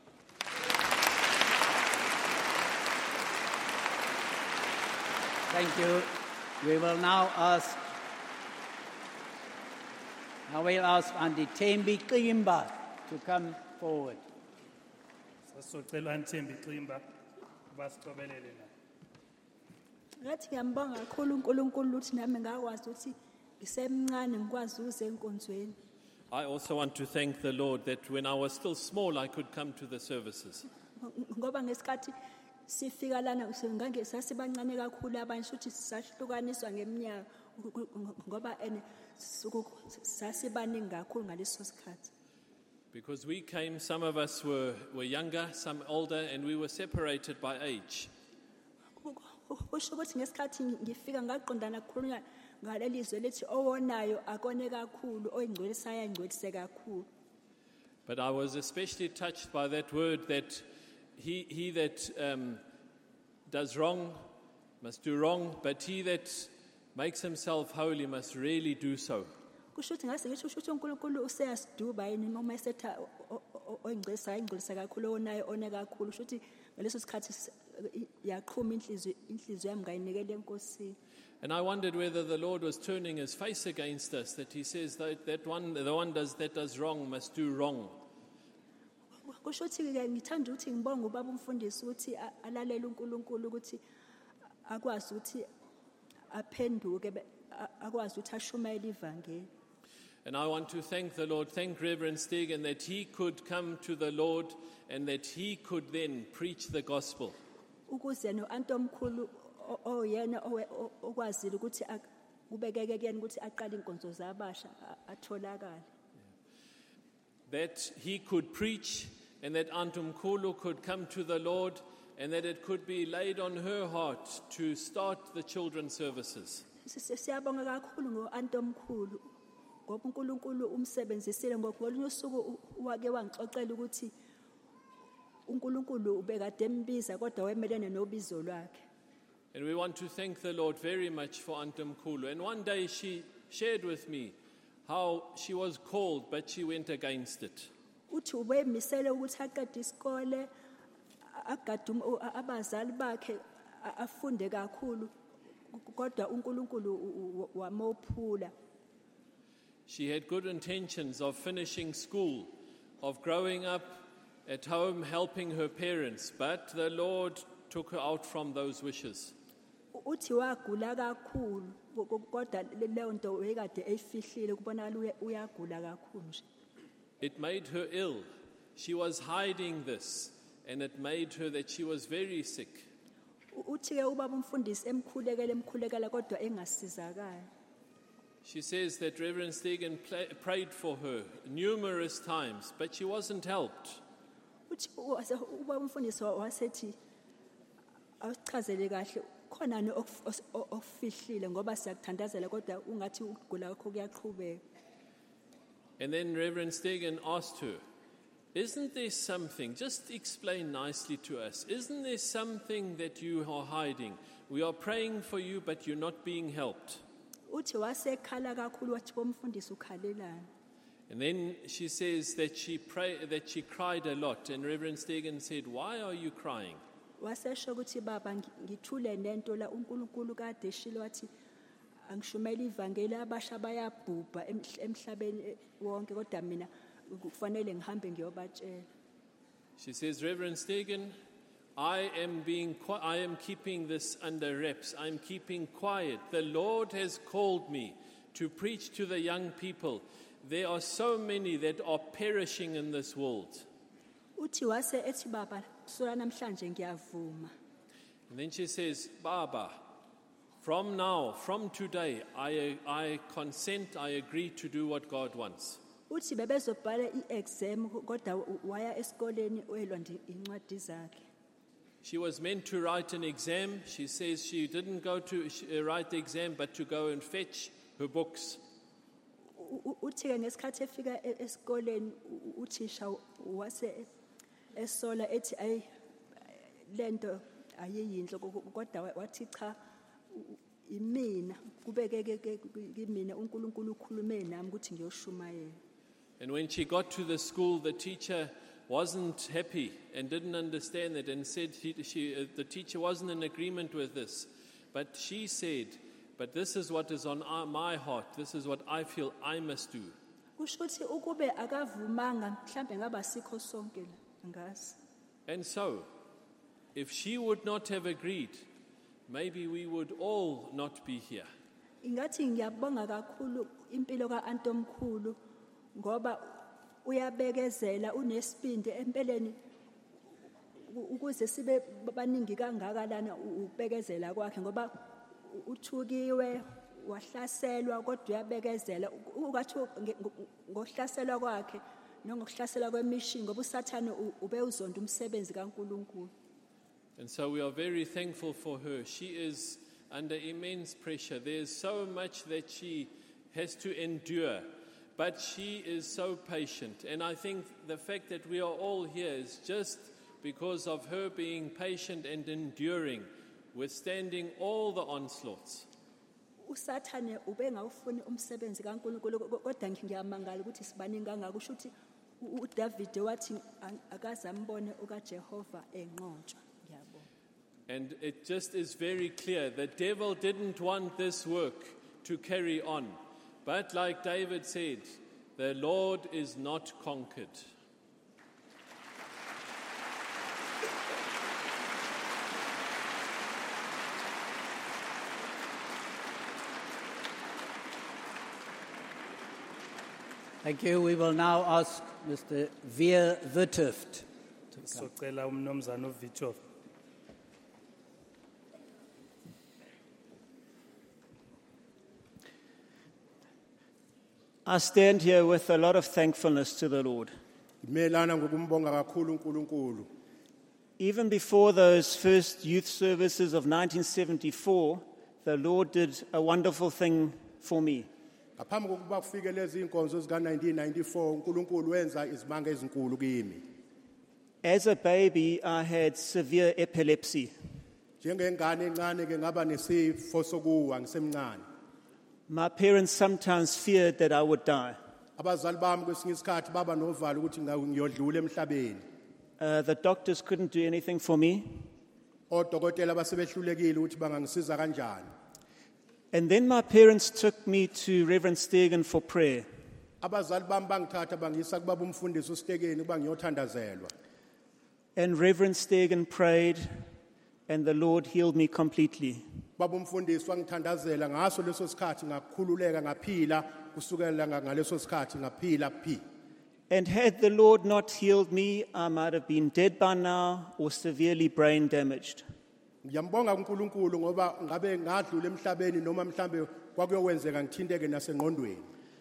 Thank you. We will now ask Now we'll ask Auntie Thembi Qimba to come forward. Sasocela uNthembi Qimba basiqobelele na. Ngathi ngiyambonga kakhulu uNkulunkulu ukuthi nami ngakwazi ukuthi ngisemncane ngikwazi ukuze enkonzweni. I also want to thank the Lord that when I was still small, I could come to the services. Ngoba ngesikhathi sifika lana ngange sasibancane kakhulu abanye futhi sasihlukaniswa ngeminyaka ngoba ene sasibaningi kakhulu ngaleso sikhathi. Because we came, some of us were, were younger, some older, and we were separated by age. Usho ukuthi ngesikhathi ngifika ngaqondana kukhulunywa ngalelizwe lethi owonayo akone kakhulu oyingcwelisayo ingcwelise kakhulu. But I was especially touched by that word that he, he that um, does wrong must do wrong, but he that makes himself holy must really do so. Kusho ukuthi ngase ngisho ukuthi uNkulunkulu useyasiduba yini noma esetha oyingcwelisayo ingcwelise kakhulu owonayo one kakhulu. Kusho ukuthi ngaleso sikhathi yaqhuma inhliziyo inhliziyo yami ngayinikela enkosini. And I wondered whether the Lord was turning his face against us, that he says that, that one, the one does, that does wrong must do wrong. Kusho ukuthi ngithanda ukuthi ngibonge ubaba umfundisi ukuthi alalele uNkulunkulu ukuthi akwazi ukuthi aphenduke akwazi ukuthi ashumayele ivangeli. And I want to thank the Lord, thank Reverend Stegen that he could come to the Lord and that he could then preach the gospel. Ukuze no antomkhulu oyena okwazile ukuthi kubekeke kuyena ukuthi aqale inkonzo zabasha atholakala. That he could preach and that Antum Kulu could come to the Lord and that it could be laid on her heart to start the children's services. Siyabonga kakhulu ngoantomkhulu ngoba uNkulunkulu umsebenzisile ngokholunye usuku wake wangixoxela ukuthi uNkulunkulu ubekade embiza kodwa wemelene nobizo lwakhe. And we want to thank the Lord very much for Antum Kulu. And one day she shared with me how she was called, but she went against it. uthi ubemisele ukuthi aqede isikole agade um- abazali bakhe a- afunde kakhulu kodwa uNkulunkulu u- u- wamophula. She had good intentions of finishing school, of growing up at home, helping her parents, but the Lord took her out from those wishes. U- uthi wagula kakhulu ko- ko- kodwa le- leyo nto wayekade eyifihlile kubonakala uya- uyagula kakhulu nje. It made her ill. She was hiding this, and it made her that she was very sick. U- uthi ke ubaba umfundisi emkhulekela emkhulekela kodwa engasizakala. She says that Reverend Stegen pla- prayed for her numerous times, but she wasn't helped. Uthi u- wase- ubaba umfundisi wa- wasethi awuchazele kahle khonani okuf- os- o- okufihlile ngoba siyakuthandazela kodwa ungathi ukugula kwakho kuyaqhubeka. And then Reverend Stegen asked her, "Isn't there something, just explain nicely to us, isn't there something that you are hiding? We are praying for you, but you're not being helped." Uthi wasekhala kakhulu wathi bomfundisi ukhalelana. And then she says that she pray, that she cried a lot, and Reverend Stegen said, "Why are you crying?" Wasesho ukuthi baba ngi- ngithule nento la uNkulunkulu kade eshilo wathi angishumela ivangeli abasha bayabhubha emhl- emhlabeni eh, wonke kodwa mina kufanele ngihambe ngiyobatshela. She says, "Reverend Stegen, I am being qui- I am keeping this under wraps. I'm keeping quiet. The Lord has called me to preach to the young people. There are so many that are perishing in this world." Uthi wase ethi baba sura namhlanje ngiyavuma. And then she says, "Baba, from now, from today, I, I consent, I agree to do what God wants." Uthi bebezobhala iexam kodwa waya esikoleni oyelwa ndi- incwadi zakhe. She was meant to write an exam. She says she didn't go to uh, write the exam, but to go and fetch her books. U- u- Uthi ke ngesikhathi efika e- esikoleni u- u- uthisha wase esola ethi ay lento ayiyinhle ko- ko- kodwa wa- wathi cha u- u- imina kubeke ke- ke- ki- kimina uNkulunkulu ukhulume nami ukuthi ngiyoshumayela. And when she got to the school, the teacher wasn't happy and didn't understand it and said he, she, uh, the teacher wasn't in agreement with this. But she said, "But this is what is on our, my heart. This is what I feel I must do." Kusho ukuthi ukube akavumanga mhlambe ngaba sikho sonke la ngazi. And so, if she would not have agreed, maybe we would all not be here. Ingathi ngiyabonga kakhulu impilo kaAntomkhulu ngoba uyabekezela unesibindi empeleni u- ukuze sibe baningi kangaka lana u- ubekezela kwakhe ngoba u- uthukiwe wahlaselwa kodwa uyabekezela U- ukathi nge- ngo- ngokuhlaselwa kwakhe nokuhlaselwa kwemission ngoba usathane u- ube uzonda umsebenzi kaNkuluNkulu. And so we are very thankful for her. She is under immense pressure. There's so much that she has to endure, but she is so patient. And I think the fact that we are all here is just because of her being patient and enduring, withstanding all the onslaughts. Usathane ubengawufuni umsebenzi kaNkuluNkulu ko- kodwa ngiyamangala ukuthi sibaningi kangaka kusho ukuthi u- uDavid wathi "Ang- akaze ambone ukaJehova enqotshwa." Ngiyabonga. And it just is very clear the devil didn't want this work to carry on. But like David said, the Lord is not conquered. Thank you. We will now ask Mister Veer Vertuft. Socela umnomzana uVitov. I stand here with a lot of thankfulness to the Lord. Imelana ngokumbonga kakhulu uNkulunkulu. Even before those first youth services of nineteen seventy-four, the Lord did a wonderful thing for me. Ngaphambi kokuba kufike lezi inkonzo zika nineteen ninety-four uNkulunkulu wenza izimanga ezinkulu kimi. As a baby, I had severe epilepsy. Njengengane encane ke ngaba nesifo sokuwa ngisemncane. My parents sometimes feared that I would die. Abazali bami kwesinye isikhathi baba novalo ukuthi ngiyodlula emhlabeni. Uh, the doctors couldn't do anything for me. Odokotela basebehlulekile ukuthi bangangisiza kanjani. And then my parents took me to Reverend Stegen for prayer. Abazali bami bangithatha bangisa kubaba umfundisi uStegeni kuba ngiyothandazelwa. And Reverend Stegen prayed, and the Lord healed me completely. Baba umfundisi wangithandazela ngaso leso sikhathi ngakhululeka ngaphila kusukela ngaleso sikhathi ngaphila phi. And had the Lord not healed me, I might have been dead by now or severely brain damaged. Ngiyambonga uNkulunkulu ngoba ngabe ngadlula emhlabeni noma mhlambe kwakuyowenzeka ngithinteke nasengqondweni.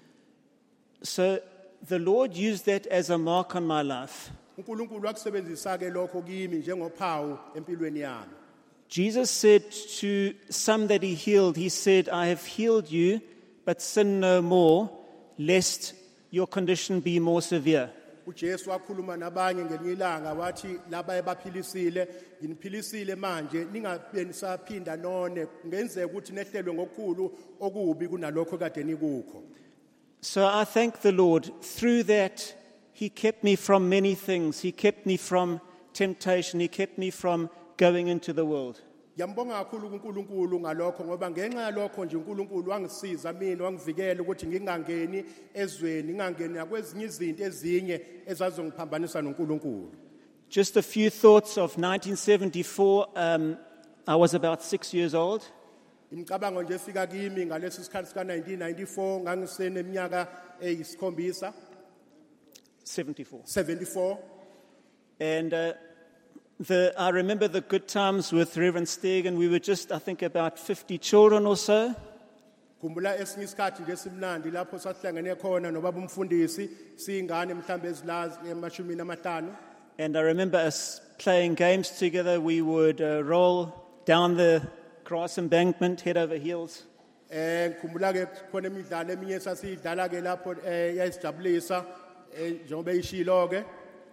So the Lord used that as a mark on my life. uNkulunkulu wakusebenzisa ke lokho kimi njengophawu empilweni yami. Jesus said to some that he healed, he said, I have healed you, but sin no more, lest your condition be more severe. uJesu wakhuluma nabanye ngelinye ilanga wathi laba ebaphilisile nginiphilisile manje ningabe nisaphinda none kungenzeka ukuthi nehlelwe ngokukhulu okubi kunalokho kade nikukho. So I thank the Lord. Through that, he kept me from many things. He kept me from temptation. He kept me from going into the world. Ngiyambonga kakhulu uNkulunkulu ngalokho ngoba ngenxa yalokho nje uNkulunkulu wangisiza mina wangivikela ukuthi ngingangeni ezweni ngingangeni nakwezinye izinto ezinye ezazongiphambanisa noNkulunkulu. Just a few thoughts of nineteen seventy-four. Um, I was about six years old. Imicabango nje efika kimi ngalesi sikhathi sika nineteen ninety-four ngangiseneminyaka eyisikhombisa. seventy-four. seventy-four. And uh, the, I remember the good times with Reverend Stegen. We were just, I think, about fifty children or so. Kumbula esinye isikhathi nje simnandi lapho sasihlangene khona nobaba umfundisi singane mhlambe ezilazi emashumi amahlanu. And I remember us playing games together. We would uh, roll down the grass embankment, head over heels. Eh kumbula ke khona imidlalo eminye sasiyidlala ke lapho yayisijabulisa njengoba ishilo ke.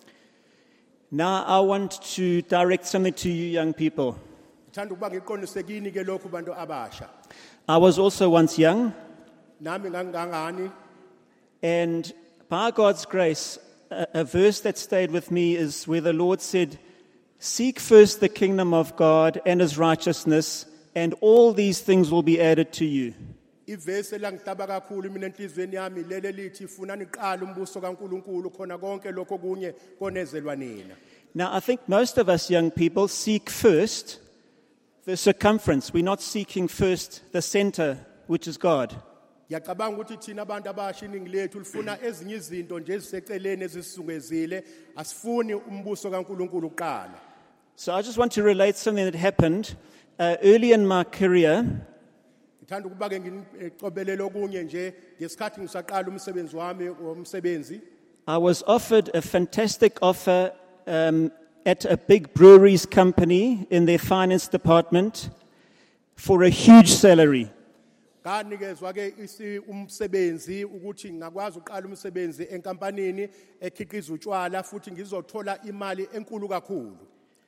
Now I want to direct something to you young people. Ngithanda ukuba ngiqondise kini ke lokhu bantu abasha. I was also once young. Nami ngangangani. And by God's grace, a, a verse that stayed with me is where the Lord said, seek first the kingdom of God and his righteousness, and all these things will be added to you. Ivesi elangitaba kakhulu mina enhlizweni yami lele lithi funa niqala umbuso kaNkuluNkulu khona konke lokho kunye konezelwa nina. Now I think most of us young people seek first the circumference. We're not seeking first the center, which is God. Ngiyacabanga ukuthi thina abantu abasha iningi lethu lifuna ezinye izinto nje eziseceleni ezisungezile asifuni umbuso kaNkuluNkulu uqala. So I just want to relate something that happened uh, early in my career. Ngithanda ukuba ke ngiqobelele okunye nje ngesikhathi ngisaqala umsebenzi wami womsebenzi. I was offered a fantastic offer um, at a big breweries company in their finance department for a huge salary. Kanikezwa ke isi umsebenzi ukuthi ngakwazi uqala umsebenzi enkampanini ekhiqiza utshwala futhi ngizothola imali enkulu kakhulu.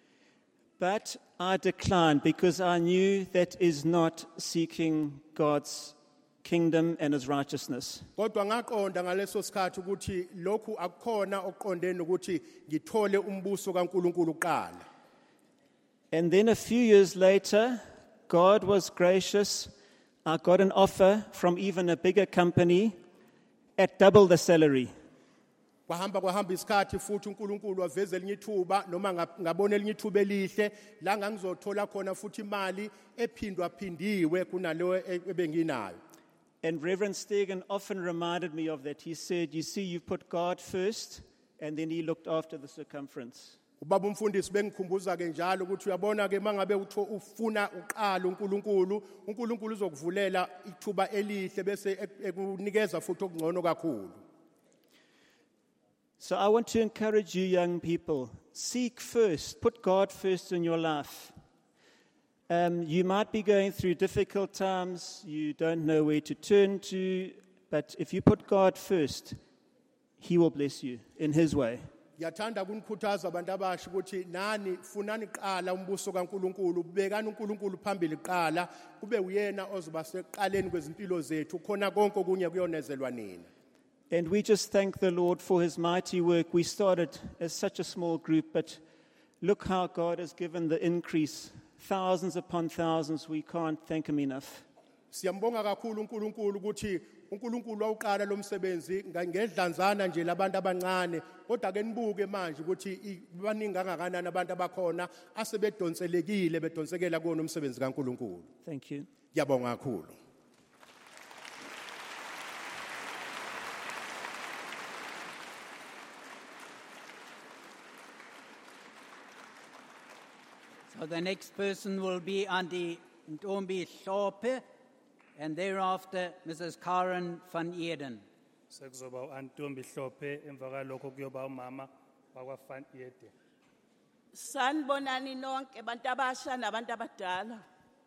But I declined because I knew that is not seeking God's kingdom and his righteousness. Kodwa ngaqonda ngaleso sikhathi ukuthi lokhu akukhona okuqondene ukuthi ngithole umbuso kaNkuluNkulu uqala. And then a few years later, God was gracious. I got an offer from even a bigger company at double the salary. Kwahamba kwahamba isikhathi futhi uNkulunkulu waveza elinye ithuba noma ngabona elinye ithuba elihle la ngangizothola khona futhi imali ephindwa phindiwe kunaleyo ebenginayo. And Reverend Stegen often reminded me of that. He said, you see, you put God first, and then he looked after the circumference. Ubaba umfundisi bengikhumbuza ke njalo ukuthi uyabona ke mangabe ufuna uqala uNkulunkulu uNkulunkulu uzokuvulela ithuba elihle bese ekunikeza futhi okungcono kakhulu. So I want to encourage you young people, seek first, put God first in your life. Um, you might be going through difficult times, you don't know where to turn to, but if you put God first, he will bless you in his way. ngiyathanda kunikhuthaza abantu abasha ukuthi nani funani qala umbuso kaNkuluNkulu bekani uNkulunkulu phambili qala kube uyena ozoba seqaleni kwezimpilo zethu khona konke okunye kuyonezelwa nina. And we just thank the Lord for his mighty work. We started as such a small group, but look how God has given the increase. Thousands upon thousands. We can't thank him enough. Siyambonga kakhulu uNkulunkulu ukuthi uNkulunkulu wawuqala lo msebenzi ngedlanzana nje labantu abancane kodwa ke nibuke manje ukuthi baningi kangakanani abantu abakhona asebedonselekile bedonsekela kuona umsebenzi kaNkulunkulu. Thank you. Ngiyabonga kakhulu. So the next person will be Auntie Ntombi Hlophe, and thereafter Missus Karen van Eden. Sekuzoba uAntombi Hlophe emva kalokho kuyoba umama wakwa Van Eden. Sanibonani nonke abantu abasha nabantu abadala.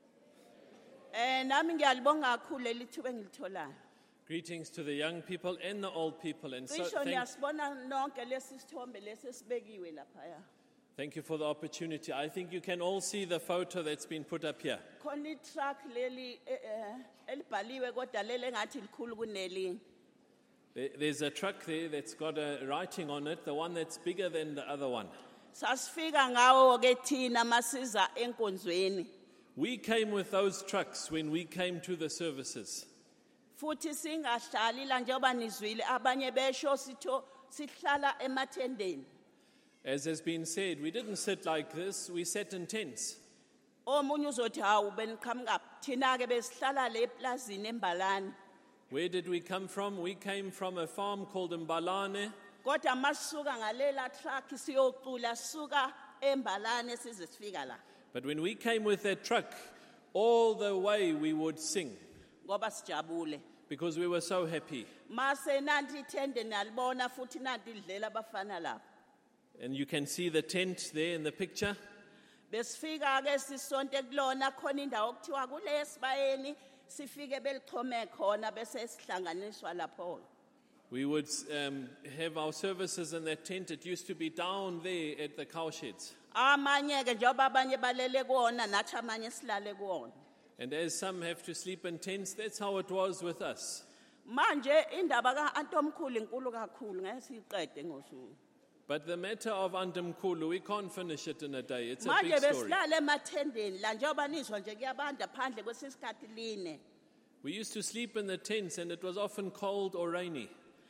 Eh nami ngiyalibonga kakhulu elithuba engilitholayo. Greetings to the young people and the old people. And so Cisho thank, niyasibona nonke lesi sithombe lesi sibekiwe lapha. thank you for the opportunity. I think you can all see the photo that's been put up here. Khona truck leli eh, eh, elibhaliwe kodwa lele ngathi likhulu kunelinye. There- There's a truck there that's got a writing on it, the one that's bigger than the other one. Sasifika ngawo ke thina masiza enkonzweni. We came with those trucks when we came to the services. Futhi singahlali la njengoba nizwile abanye besho sitho sihlala emathendeni. As has been said, we didn't sit like this, we sat in tents. Omunye uzothi hawu beniqhamuka thina ke besihlala le plazini embalani. Where did we come from? We came from a farm called Mbalane. Kodwa masisuka ngalela truck siyocula suka embalani size sifika la. But when we came with that truck, all the way we would sing Ngoba sijabule. because we were so happy. Mase nanti ithende nalibona futhi nanti idlela abafana lapha. And you can see the tent there in the picture. Besifika ke sisonke kulona khona indawo okuthiwa kule sibayeni sifike belichome khona bese sihlanganiswa lapho. We would um, have our services in that tent. It used to be down there at the cow sheds. Amanye ke njengoba abanye balele kuona nathi amanye silale kuona. And as some have to sleep in tents, that's how it was with us. Manje indaba kaAntomkhulu inkulu kakhulu ngeke siqede ngosuku. But the matter of Andamkulu, we can't finish it in a day. It's a Manje big story. besilale emathendeni la njengoba nizwa nje kuyabanda phandle kwesisikhathi line. We used to sleep in the tents and it was often cold or rainy.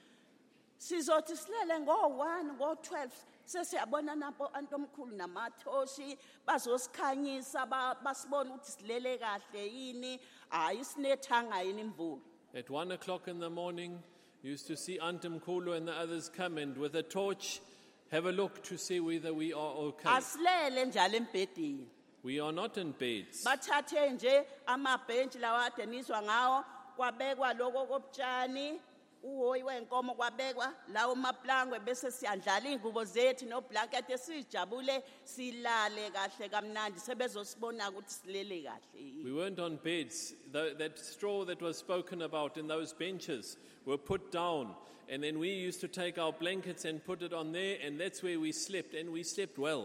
Sizothi silele ngo one ngo twelve sesiyabona napho Antomkhulu namathoshi bazosikhanyisa basibona ukuthi silele kahle yini hayi sinethanga yini imvula. At one o'clock in the morning, you used to see Andamkulu and the others come and with a torch, have a look to see whether we are okay. Asilele njalo embhedini. We are not in beds. Bathathe nje amabhentshi lawa ade nizwa ngawo kwabekwa lokho koptshani uhoyi wenkomo kwabekwa lawo maplangwe bese siyandlala ingubo zethu no blanket esijabule silale kahle kamnandi sebezosibona ukuthi silele kahle. We weren't on beds. Tho- That straw that was spoken about in those benches were put down. And then we used to take our blankets and put it on there, and that's where we slept, and we slept well.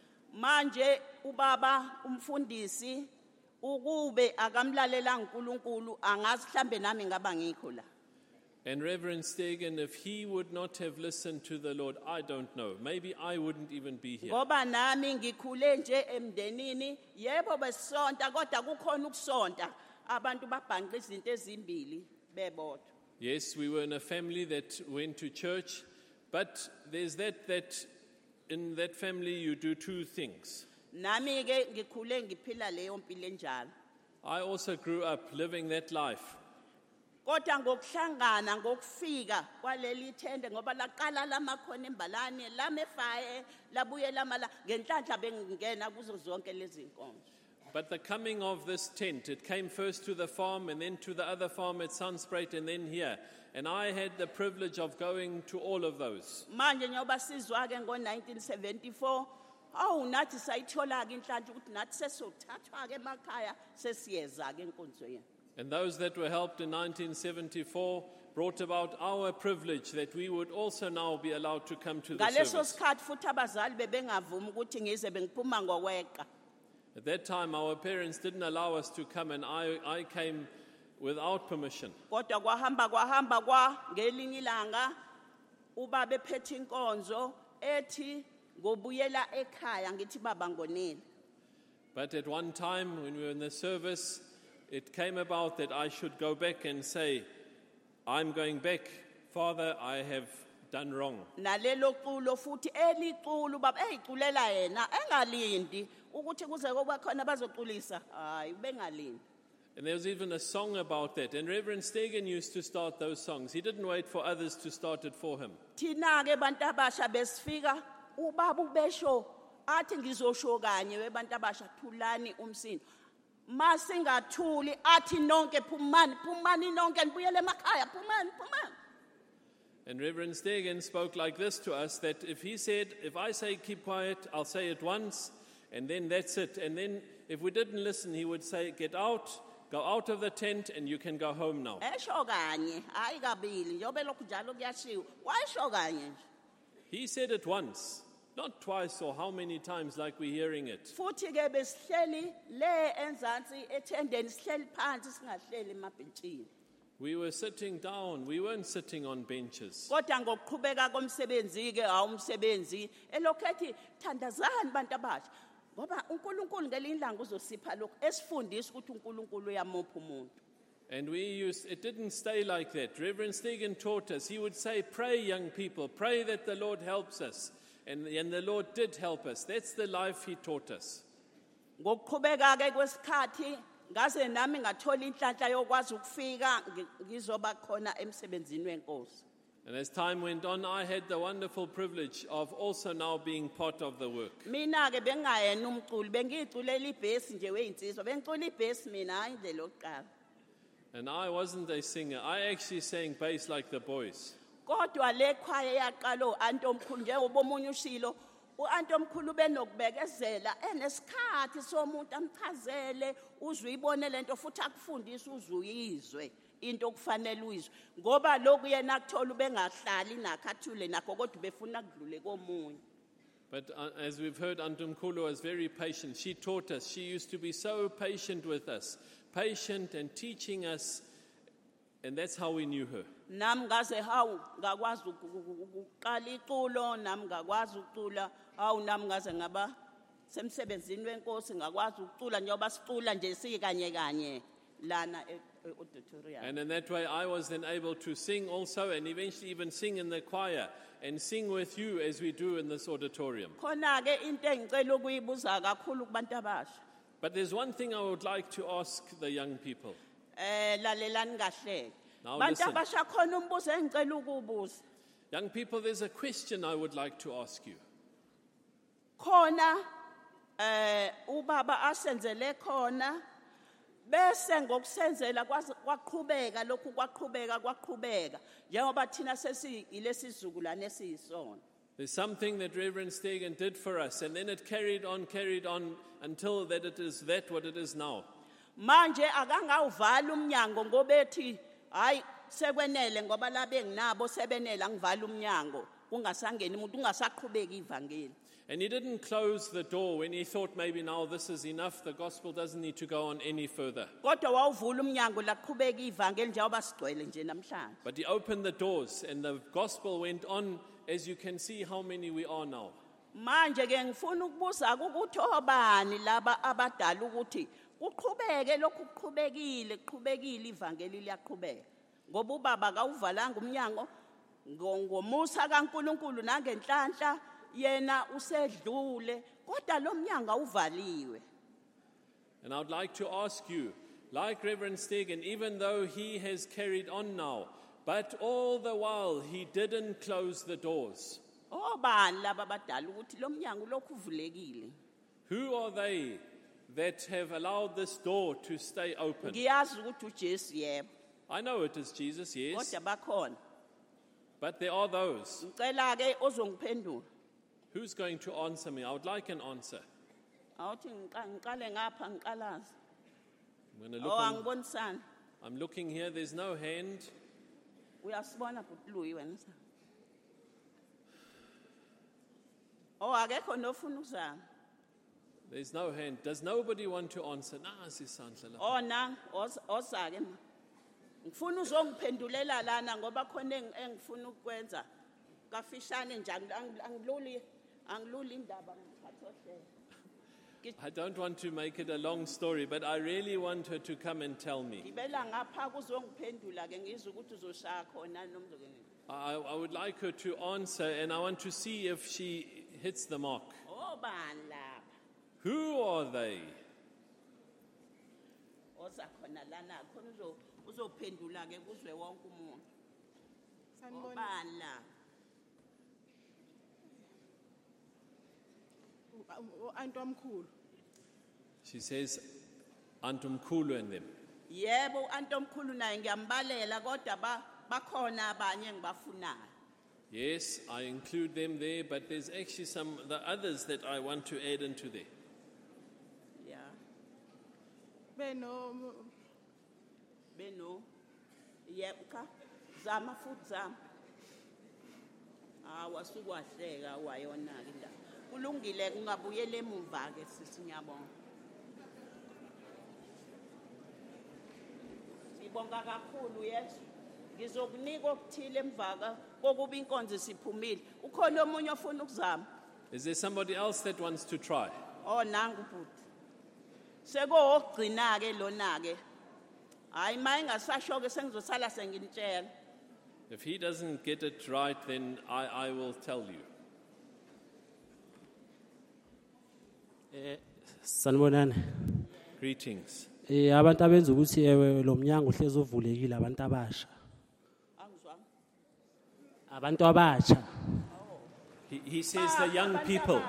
Manje ubaba umfundisi ukube akamlalela uNkulunkulu angazi mhlambe nami ngaba ngikho la. And Reverend Stegen, if he would not have listened to the Lord, I don't know. Maybe I wouldn't even be here. Ngoba nami ngikhule nje emndenini yebo besonta kodwa kukhona ukusonta abantu babhanqa izinto ezimbili bebodwa. Yes, we were in a family that went to church, but there's that that in that family you do two things. Nami ke ngikhule ngiphila leyo mpilo enjalo. I also grew up living that life. Kodwa ngokuhlangana ngokufika kwaleli thende ngoba laqala lamakhona embalane lamefaye labuye lamala ngenhlanhla bengingena kuzo zonke lezi inkonzo. But the coming of this tent, it came first to the farm and then to the other farm at Sunspruit and then here. And I had the privilege of going to all of those. Manje nyoba sizwa ke ngo nineteen seventy-four awu nathi sayithola ke inhlanhla ukuthi nathi sesothathwa ke emakhaya sesiyeza ke enkonzweni. And those that were helped in nineteen seventy-four brought about our privilege that we would also now be allowed to come to the ngaleso service. sikhathi futhi abazali bebengavumi ukuthi ngize bengiphuma ngokweqa. At that time, our parents didn't allow us to come, and I, I came without permission. Kodwa kwahamba kwahamba kwa ngelinye ilanga ubaba ephethe inkonzo ethi ngobuyela ekhaya ngithi baba ngonini. But at one time, when we were in the service, it came about that I should go back and say, I'm going back, Father, I have done wrong. Nalelo culo futhi eliculo baba eyiculela yena engalindi ukuthi kuze kuba khona bazoculisa hayi bengalindi. And there was even a song about that. And Reverend Stegen used to start those songs. He didn't wait for others to start it for him. Thina ke bantu abasha besifika ubaba ubesho athi ngizosho kanye webantu abasha thulani umsindo. Masingathuli athi nonke phumani phumani nonke nibuyele emakhaya phumani phumani. And Reverend Stegen spoke like this to us, that if he said, if I say keep quiet, I'll say it once, and then that's it. And then if we didn't listen, he would say, get out, go out of the tent, and you can go home now. Esho kanye hayi kabili njobe lokhu njalo kuyashiwo. Wayesho kanye nje. He said it once, not twice or how many times like we're hearing it. Futhi ke besihleli le enzansi ethendeni sihleli phansi singahleli emabhentshini. We were sitting down, we weren't sitting on benches. Kodwa ngokuqhubeka komsebenzi ke awumsebenzi elokhethi thandazani bantu abasha ngoba uNkulunkulu ngelinye ilanga uzosipha lokho esifundisa ukuthi uNkulunkulu uyamupha umuntu. And we used, it didn't stay like that. Reverend Stegen taught us. He would say, pray, young people, pray that the Lord helps us. And, and the Lord did help us. That's the life he taught us. Ngokuqhubeka ke kwesikhathi ngaze nami ngathola inhlanhla yokwazi ukufika ngizoba khona emsebenzini wenkosi. And as time went on, I had the wonderful privilege of also now being part of the work. Mina ke bengayena umculi bengiyiculela ibhesi nje weyinsizwa bengicula ibhesi mina hayi indlela yokuqala. And I wasn't a singer. I actually sang bass like the boys. Kodwa le choir yaqala uAntomkhulu njengoba omunye ushilo uAntomkhulu benokubekezela enesikhathi somuntu amchazele uzwe ibone lento futhi akufundise uzwe uyizwe into okufanele uyizwe ngoba lokhu yena akuthola ubengahlali nakhathule nakho kodwa befuna kudlule komunye. But uh, as we've heard, Antumkhulu was very patient. She taught us. She used to be so patient with us, patient and teaching us, and that's how we knew her. Nami ngaze hawu ngakwazi ukuqala iculo nami ngakwazi ukucula hawu nami ngaze ngaba semsebenzini wenkosi ngakwazi ukucula njengoba sicula nje sikanye kanye lana auditorium. And in that way I was then able to sing also and eventually even sing in the choir and sing with you as we do in this auditorium. Khona ke into engicela ukuyibuza kakhulu kubantu abasha. But there's one thing I would like to ask the young people. Eh lalelani kahle. Now Bantu listen. abasha khona umbuzo engicela ukubuza. Young people, there's a question I would like to ask you. Khona eh ubaba asenzele khona bese ngokusenzela kwaqhubeka lokhu kwaqhubeka kwaqhubeka njengoba thina sesiyilesizukulwane esiyisona. There's something that Reverend Stegen did for us, and then it carried on, carried on until that it is that what it is now. Manje akangawuvala umnyango ngobethi hayi sekwenele ngoba labe nginabo sebenela ngivala umnyango kungasangeni umuntu ungasaqhubeka ivangeli. And he didn't close the door when he thought maybe now this is enough, the gospel doesn't need to go on any further. Kodwa wawuvula umnyango laqhubeka ivangeli njengoba sigcwele nje namhlanje. But he opened the doors and the gospel went on, as you can see how many we are now. Manje ke ngifuna ukubuza ukuthi obani laba abadala ukuthi kuqhubeke lokhu kuqhubekile kuqhubekile ivangeli liyaqhubeka ngoba ubaba kawuvalanga umnyango ngomusa kaNkuluNkulu nangenhlanhla yena usedlule kodwa lo mnyango awuvaliwe. And I would like to ask you, like Reverend Stegen, even though he has carried on now, but all the while he didn't close the doors. Obani laba abadala ukuthi lo mnyango lokhu uvulekile. Who are they that have allowed this door to stay open? Ngiyazi ukuthi uJesu yebo. I know it is Jesus, yes, Kodwa bakhona. but there are those. Ngicela ke ozongiphendula. Who's going to answer me? I would like an answer. Awuthi ngiqale ngapha ngiqalaza. I'm going to look Oh on, angibonisana. I'm looking here, there's no hand. Uyasibona butluyi wena sa. Oh akekho nofuna ukuzama. There's no hand. Does nobody want to answer? Nasi isandla la. Oh nang osake ma. Ngifuna uzongiphendulela lana ngoba khona engifuna ukwenza. Kafishane nje angiluli angiluli indaba ngithathohle. I don't want to make it a long story, but I really want her to come and tell me. Ngibela ngapha kuzongiphendula ke ngizwe ukuthi uzoshaya khona nomzokeni. I, I would like her to answer, and I want to see if she hits the mark. Oh bani lapha. Who are they? Osakhona lana khona uzo uzophendula ke kuzwe wonke umuntu. Sanibona. Bani lapha. Antu omkhulu. She says, Antumkulu and them. Yebo antomkhulu naye ngiyambalela kodwa ba bakhona abanye engibafunayo. Yes, I include them there, but there's actually some the others that I want to add into there. Yeah. Beno Beno. Yebo ka zama futhi zama. Ah wasukwahleka wayona ke indaba. Kulungile kungabuyela emuva ke sisi ngiyabonga. Sibonga kakhulu Yesu. Ngizokunika okuthile emvaka kokuba inkonzo siphumile. Ukhona omunye ofuna ukuzama? Is there somebody else that wants to try? Oh nangu bhuti. Seko ogcina ke lona ke. Hayi maye ngasasho ke sengizosala senginitshela. If he doesn't get it right, then I, I will tell you. Eh sanibonani. Greetings. Eh abantu abenza ukuthi ewe lo mnyango uhlezi uvulekile abantu abasha. Angizwanga. Abantu abasha. He, he says the young people.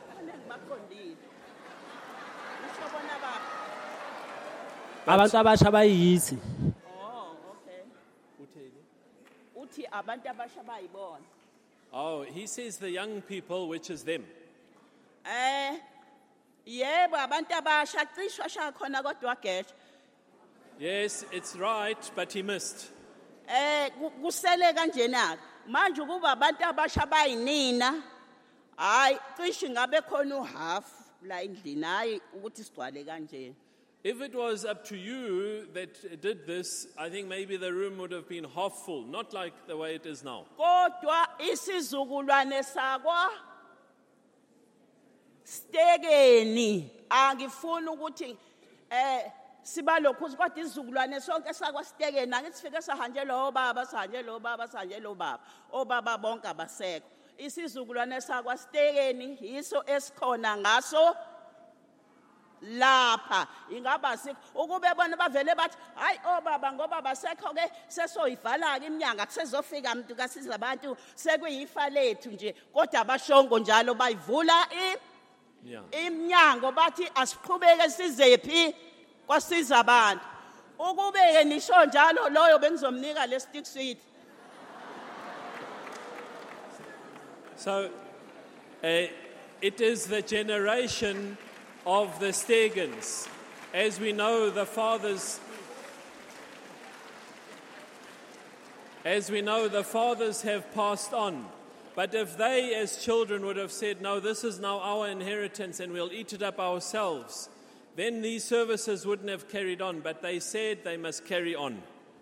Abantu abasha bayisi. Oh okay. Uthi abantu abasha bayibona. Oh, he says the young people, which is them. Eh yebo abantu abasha cishwa sha khona kodwa gesha. Yes, it's right, but he missed. Eh kusele kanjena manje kuba abantu abasha bayinina hayi cishi ngabe khona uhalf la endlini hayi ukuthi sigcwale kanje. If it was up to you that did this, I think maybe the room would have been half full, not like the way it is now. Kodwa isizukulwane sakwa Stegeni angifuni ukuthi eh siba lokhu kodwa izizukulwane sonke sakwa Stegeni angithi sifike sahanje lo baba sahanje lo baba sahanje lo baba obaba bonke abasekho isizukulwane sakwa Stegeni yiso esikhona ngaso lapha ingaba sikho ukube bona bavele bathi hayi obaba ngoba basekho ke sesoyivala ke iminyanga kusezofika umuntu kasiza abantu sekuyifa lethu nje kodwa abashongo njalo bayivula i Yeah. Imnyango bathi asiqhubeke sizephi kwasiza abantu ukube ke nisho njalo loyo bengizomnika le stick sweet. So uh, it is the generation of the Stegens. As we know, the fathers as we know the fathers have passed on. But if they as children would have said, no, this is now our inheritance and we'll eat it up ourselves, then these services wouldn't have carried on. But they said they must carry on.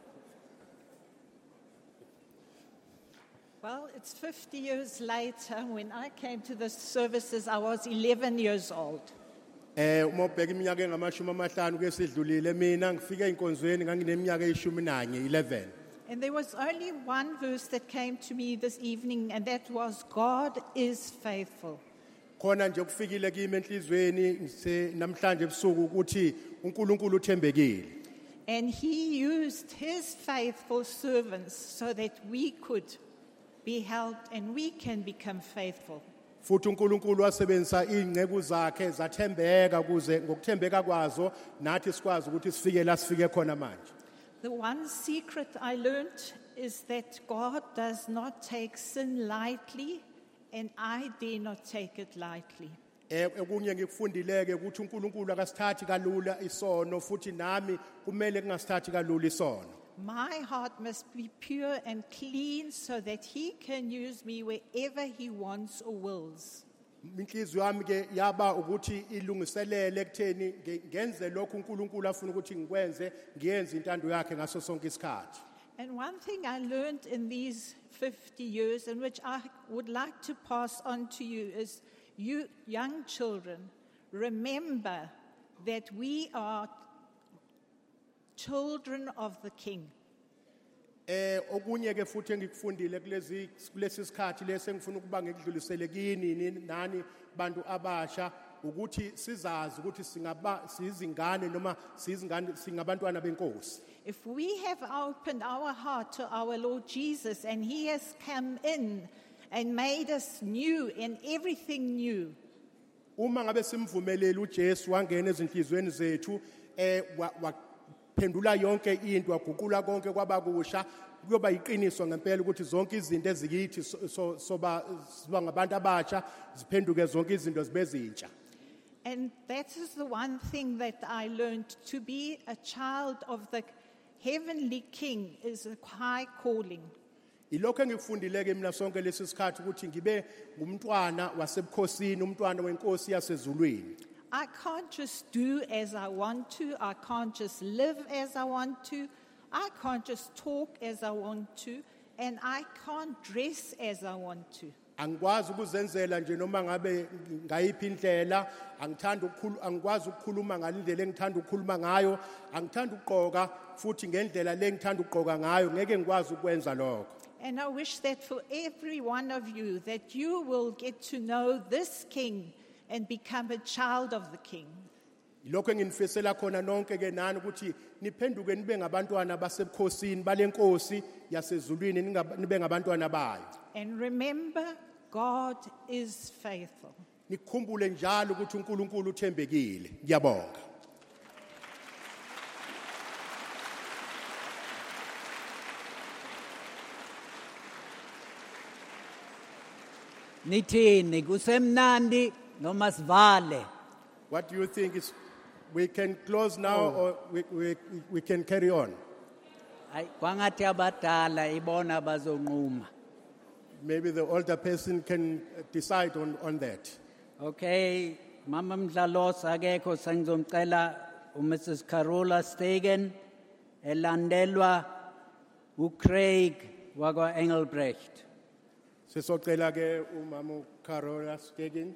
Well, it's fifty years later. When I came to the services, I was eleven years old. Eh uma ubheka iminyaka engamashumi amahlanu ke sidlulile mina ngifike inkonzweni ngangineminyaka eyishumi nanye eleven. And there was only one verse that came to me this evening, and that was, God is faithful. Khona nje kufikile kimi enhlizweni namhlanje ebusuku ukuthi uNkulunkulu uthembekile. And he used his faithful servants so that we could be helped and we can become faithful. Futhi uNkulunkulu wasebenzisa ingceku zakhe zathembeka kuze ngokuthembeka kwazo nathi sikwazi ukuthi sifike la sifike khona manje. The one secret I learned is that God does not take sin lightly, and I dare not take it lightly. Eh okunye ngikufundileke ukuthi uNkulunkulu akasithathi kalula isono futhi nami kumele kungasithathi kalula isono. My heart must be pure and clean so that He can use me wherever He wants or wills. inhliziyo yami ke yaba ukuthi ilungiselele ekutheni nge- ngenze lokhu uNkulunkulu afuna ukuthi ngikwenze ngiyenze intando yakhe ngaso sonke isikhathi. And one thing I learned in these fifty years, and which I would like to pass on to you, is you young children, remember that we are children of the King. Eh okunye ke futhi engikufundile kulezi kulesi sikhathi lesi engifuna ukuba ngikudlulisele kini nini nani bantu abasha ukuthi sizazi ukuthi singaba sizingane noma sizingane singabantwana benkosi. If we have opened our heart to our Lord Jesus and He has come in and made us new and everything new, Uma ngabe simvumelele uJesu wangena ezinhlizweni zethu eh waphendula yonke into waguqula konke kwabakusha kuyoba iqiniso ngempela ukuthi zonke izinto ezikithi so- soba siba ngabantu abasha ziphenduke zonke izinto zibe zintsha. and that is the one thing that I learned. To be a child of the heavenly King is a high calling. Ilokho engikufundile ke mina sonke lesi sikhathi ukuthi ngibe ngumntwana wasebukhosini umntwana wenkosi yasezulwini. I can't just do as I want to. I can't just live as I want to. I can't just talk as I want to. And I can't dress as I want to. Angikwazi ukuzenzela nje noma ngabe ngayiphi indlela angithanda ukukhulu angikwazi ukukhuluma ngalindlela engithanda ukukhuluma ngayo angithanda ukugqoka futhi ngendlela lengithanda ukugqoka ngayo ngeke ngikwazi ukwenza lokho. And I wish that for every one of you, that you will get to know this King and become a child of the King. Lokho enginifisela khona nonke ke nani ukuthi niphenduke nibe ngabantwana basebukhosini balenkosi yasezulwini ningaba- nibe ngabantwana bayo. And remember, God is faithful. Nikhumbule njalo ukuthi uNkulunkulu uthembekile. Ngiyabonga. Nithini kusemnandi noma sivale? What do you think is we can close now or we, we, we can carry on? Hayi kwangathi abadala ibona bazonquma. Maybe the older person can decide on, on that. Okay, Mama Mdlalosa akekho sengizomcela uMrs Carola Stegen elandelwa uCraig wakwa Engelbrecht. Sisocela ke umama Carola Stegen.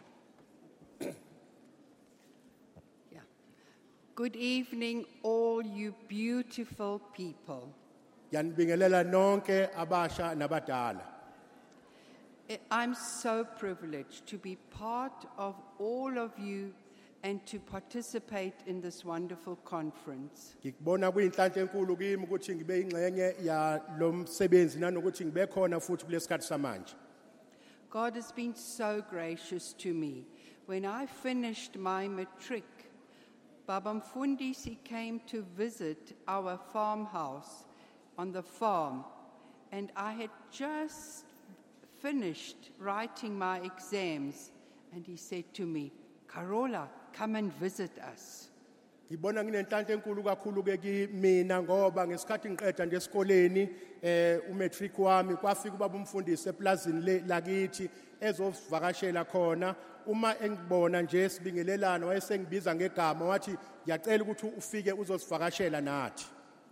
Good evening, all you beautiful people. Yanibingelela nonke abasha nabadala. I- I'm so privileged to be part of all of you and to participate in this wonderful conference. Ngikubona kuyinhlanhla enkulu kimi ukuthi ngibe ingxenye ya lo msebenzi nanokuthi ngibe khona futhi kulesikhathi samanje. God has been so gracious to me. When I finished my matric, Baba Mfundisi came to visit our farmhouse on the farm, and I had just finished writing my exams, and he said to me, Carola, come and visit us. Ngibona nginenhlanhla enkulu kakhulu ke kimi ngoba ngesikhathi ngiqeda nje esikoleni eh umatric wami kwafika ubaba umfundisi eplazini le- lakithi ezovakashela khona uma engibona nje sibingelelana wayesengibiza ngegama wathi ngiyacela ukuthi ufike uzosivakashela nathi.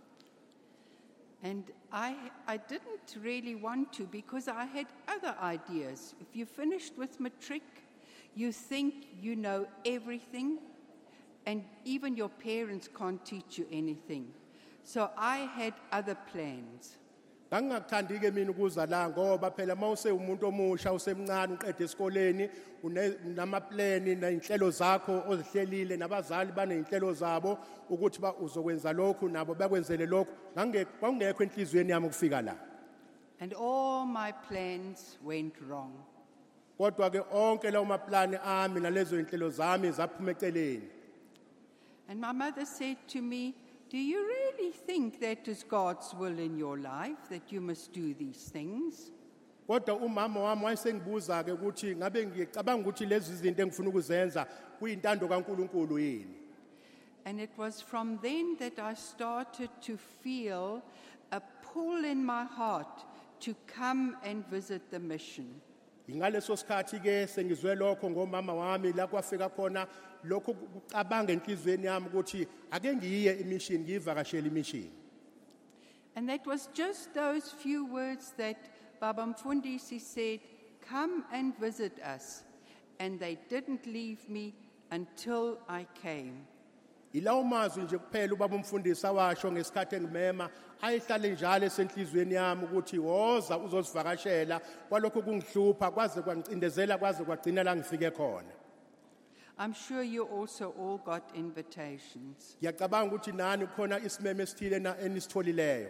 And I, I didn't really want to because I had other ideas. If you finished with matric, you think you know everything, and even your parents can't teach you anything. So I had other plans. Ngangingakuthandi ke mina ukuza la ngoba phela mawuse umuntu omusha usemncane uqeda esikoleni unamaplani nezinhlelo zakho ozihlelile nabazali baneyinhlelo zabo ukuthi ba uzokwenza lokhu nabo bakwenzele lokhu ngangekho enhlizweni yami ukufika la. And all my plans went wrong. Kodwa ke onke lawo maplani ami nalezo inhlelo zami zaphuma eceleni. And my mother said to me, do you really think that is God's will in your life, that you must do these things? Kodwa umama wami wayesengibuza ke ukuthi ngabe ngicabanga ukuthi lezi zinto engifuna ukuzenza kuyintando kaNkuluNkulu yini. And it was from then that I started to feel a pull in my heart to come and visit the mission. Ingaleso sikhathi ke sengizwe lokho ngomama wami la kwafika khona lokho kucabanga enhlizweni yami ukuthi ake ngiye emission ngivakashela emission. And that was just those few words that Baba Mfundisi said, come and visit us. And they didn't leave me until I came. Ilawo mazwi nje kuphela ubaba umfundisi awasho ngesikhathi engimema ayihlale njalo esenhlizweni yami ukuthi woza uzosivakashela kwalokho kungihlupha kwaze kwangicindezela kwaze kwagcina la ngifike khona. I'm sure you also all got invitations. Ngiyacabanga ukuthi nani khona isimeme esithile na enisitholileyo.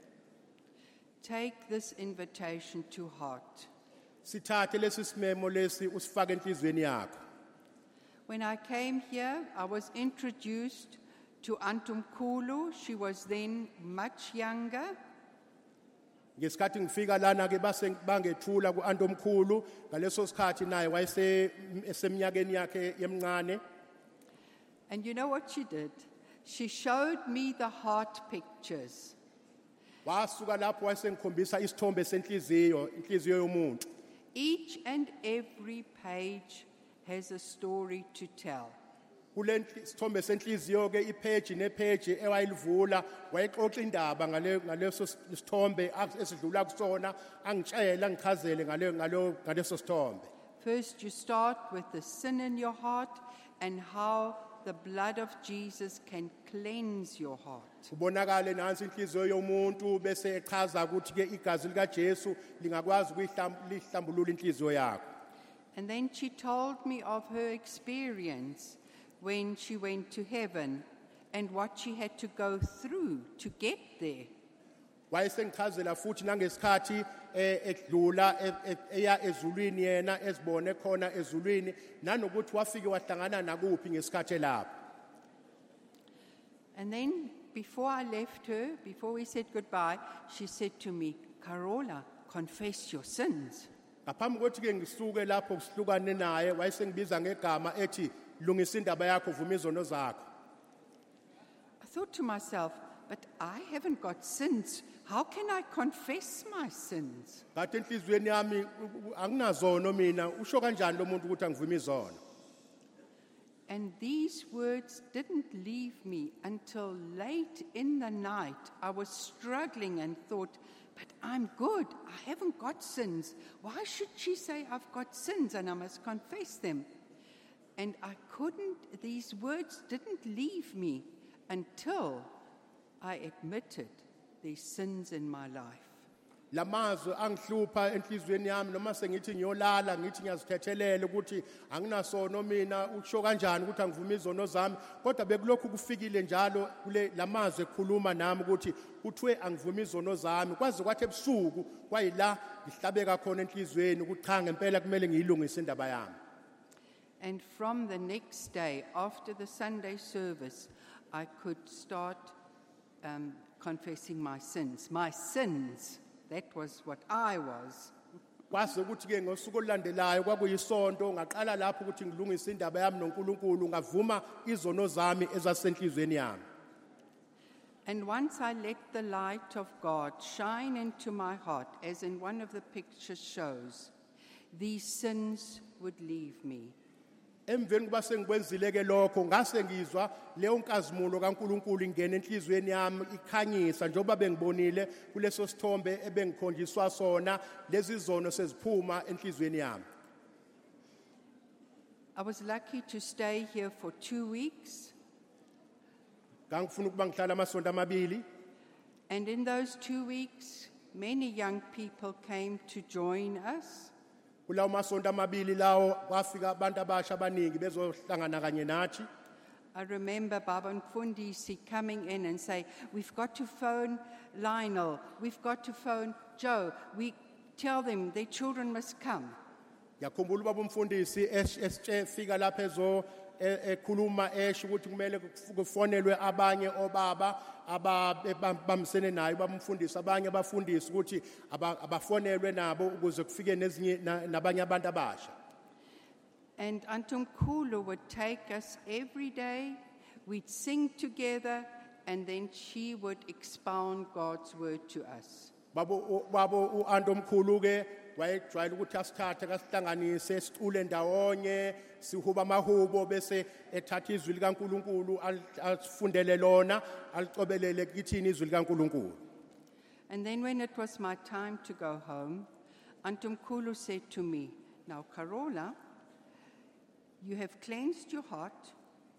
Take this invitation to heart. Sithathe lesi simemo lesi usifake enhlizweni yakho. When I came here, I was introduced to Antum Kulu. She was then much younger. Ngesikhathi ngifika lana ke base bangethula ku Antomkhulu ngaleso sikhathi naye wayese esemnyakeni yakhe yemncane. And you know what she did? She showed me the heart pictures. Wasuka lapho wayesengikhombisa isithombe senhliziyo, inhliziyo yomuntu. Each and every page has a story to tell. Kule sithombe senhliziyo ke ipage nepage ewayilivula wayexoxa indaba ngale ngaleso sithombe esidlula kusona angitshela ngichazele ngale ngalo ngaleso sithombe. First you start with the sin in your heart and how the blood of Jesus can cleanse your heart. Ubonakale nansi inhliziyo yomuntu bese echaza ukuthi ke igazi lika Jesu lingakwazi ukuyihlambulula inhliziyo yakho. And then she told me of her experience when she went to heaven and what she had to go through to get there. Wayesengichazela futhi nangesikhathi edlula eya ezulwini yena ezibone khona ezulwini nanokuthi wafike wahlangana nakuphi ngesikhathi lapho. And then before I left her, before we said goodbye, she said to me, Carola, confess your sins. Ngaphambi kokuthi ke ngisuke lapho kuhlukane naye wayesengibiza ngegama ethi lungisa indaba yakho vuma izono zakho. I thought to myself, but I haven't got sins. How can I confess my sins? Ngathi enhlizweni yami anginazono mina usho kanjani lo muntu ukuthi angivuma izono. And these words didn't leave me until late in the night. I was struggling and thought, but I'm good. I haven't got sins. Why should she say I've got sins and I must confess them? And I couldn't, these words didn't leave me until I admitted there's sins in my life. Lamazwi angihlupha enhlizweni yami noma sengithi ngiyolala ngithi ngiyazithethelele ukuthi anginasono mina usho kanjani ukuthi angivuma izono zami kodwa bekulokhu kufikile njalo kule lamazwi ekhuluma nami ukuthi kuthiwe angivuma izono zami kwaze kwathi ebusuku kwayila ngihlabeka khona enhlizweni ukuthi cha ngempela kumele ngiyilungise indaba yami. And from the next day after the Sunday service I could start um, confessing my sins. My sins. That was what I was. Kwase ukuthi ke ngosuku olulandelayo kwakuyisonto ngaqala lapho ukuthi ngilungise indaba yami noNkulunkulu ngavuma izono zami ezasenhlizweni yami. And once I let the light of God shine into my heart, as in one of the pictures shows, these sins would leave me. Emveni kuba sengikwenzile ke lokho ngase ngizwa leyo nkazimulo kaNkulunkulu ingena enhlizweni yami ikhanyisa njengoba bengibonile kuleso sithombe ebengikhonjiswa sona lezi zono seziphuma enhlizweni yami. I was lucky to stay here for two weeks. Ngangifuna ukuba ngihlala amasonto amabili. And in those two weeks many young people came to join us. Kulawo masonto amabili lawo kwafika abantu abasha abaningi bezohlangana kanye nathi. I remember Baba Mfundisi coming in and say, we've got to phone Lionel, we've got to phone Joe, we tell them their children must come. Yakhumbula ubaba umfundisi esifika lapha ezo ekhuluma esho ukuthi kumele kufonelwe abanye obaba ababamsene naye bamfundisa abanye abafundisi ukuthi abafonelwe nabo ukuze kufike nezinye nabanye abantu abasha. And Antum Kulu would take us every day We'd sing together, and then she would expound God's word to us. Babo babo uAnto omkhulu ke wayejwayele ukuthi asithathe kasihlanganise sicule ndawonye sihuba amahubo bese ethatha izwi likaNkuluNkulu asifundele lona alicobelele kithini izwi likaNkuluNkulu. And then when it was my time to go home, Auntie Mkhulu said to me, "Now, Carola, you have cleansed your heart.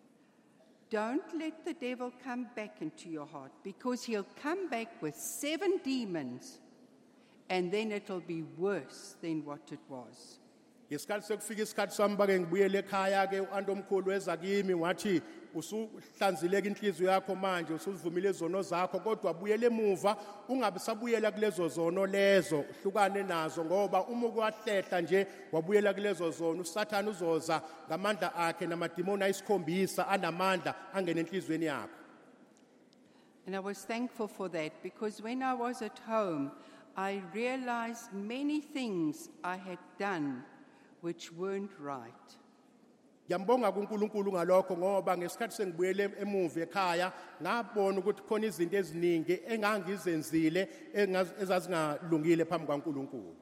Don't let the devil come back into your heart, because he'll come back with seven demons, and then it'll be worse than what it was." Ngesikhathi sekufika isikhathi sami bake ngibuyele ekhaya ke uAnto omkhulu weza kimi wathi usuhlanzileka inhliziyo yakho manje usuzivumile izono zakho kodwa abuyele emuva ungabe sabuyela kulezo zono lezo hlukane nazo ngoba uma ukwahlehla nje wabuyela kulezo zono uSathane uzoza ngamandla akhe namadimoni ayisikhombisa anamandla angena enhlizweni yakho. And I was thankful for that, because when I was at home, I realized many things I had done which weren't right. Ngiyambonga kuNkulunkulu ngalokho ngoba ngesikhathi sengibuyele emuva ekhaya ngabona ukuthi khona izinto eziningi engangizenzile ezazingalungile phambi kwaNkulunkulu.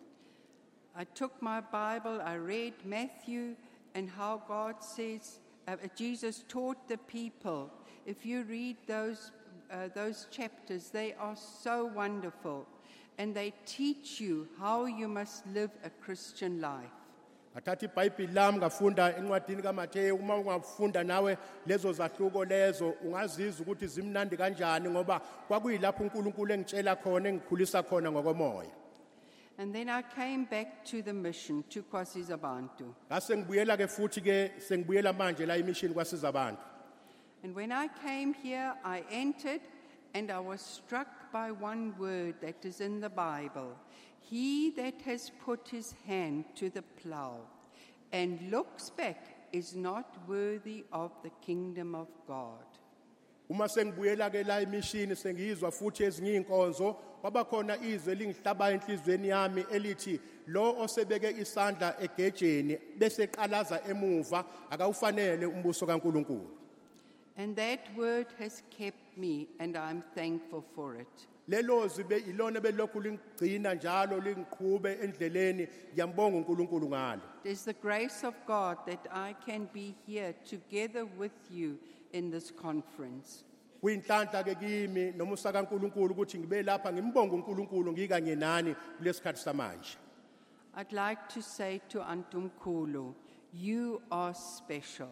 I took my Bible, I read Matthew and how God says, uh, Jesus taught the people. If you read those, uh, those chapters, they are so wonderful. And they teach you how you must live a Christian life. Athathi iBhayibheli lami ngafunda encwadini kaMateyu uma ungafunda nawe lezo zahluko lezo ungazizwa ukuthi zimnandi kanjani ngoba kwakuyilapho uNkulunkulu engitshela khona engikhulisa khona ngokomoya. And then I came back to the mission to KwaZizabantu. Ngase ngibuyela ke futhi ke sengibuyela manje la emission kwaSizabantu. And when I came here, I entered and I was struck by one word that is in the Bible. He that has put his hand to the plow and looks back is not worthy of the kingdom of God. Uma sengibuyela ke la emission sengizwa futhi ezinye inkonzo kwaba khona izwe lingihlaba enhlizweni yami elithi lo osebeke isandla egejeni bese qalaza emuva akawufanele umbuso kaNkuluNkulu. And that word has kept me, and I'm thankful for it. Lelo zibe ilona belokhu lingcina njalo lingiqhube endleleni ngiyambonga uNkulunkulu ngalo. It is the grace of God that I can be here together with you in this conference. Kuyinhlanhla ke kimi nomusa kaNkulunkulu ukuthi ngibe lapha ngimbonga uNkulunkulu ngikanye nani kulesikhathi samanje. I'd like to say to Auntie Mkhulu, you are special.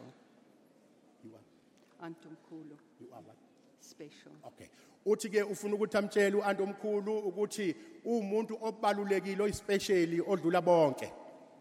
You are. Auntie Mkhulu. You are what? Special. Okay. Uthi ke ufuna ukuthi amtshele uAnto omkhulu ukuthi umuntu obalulekile oyispecially odlula bonke.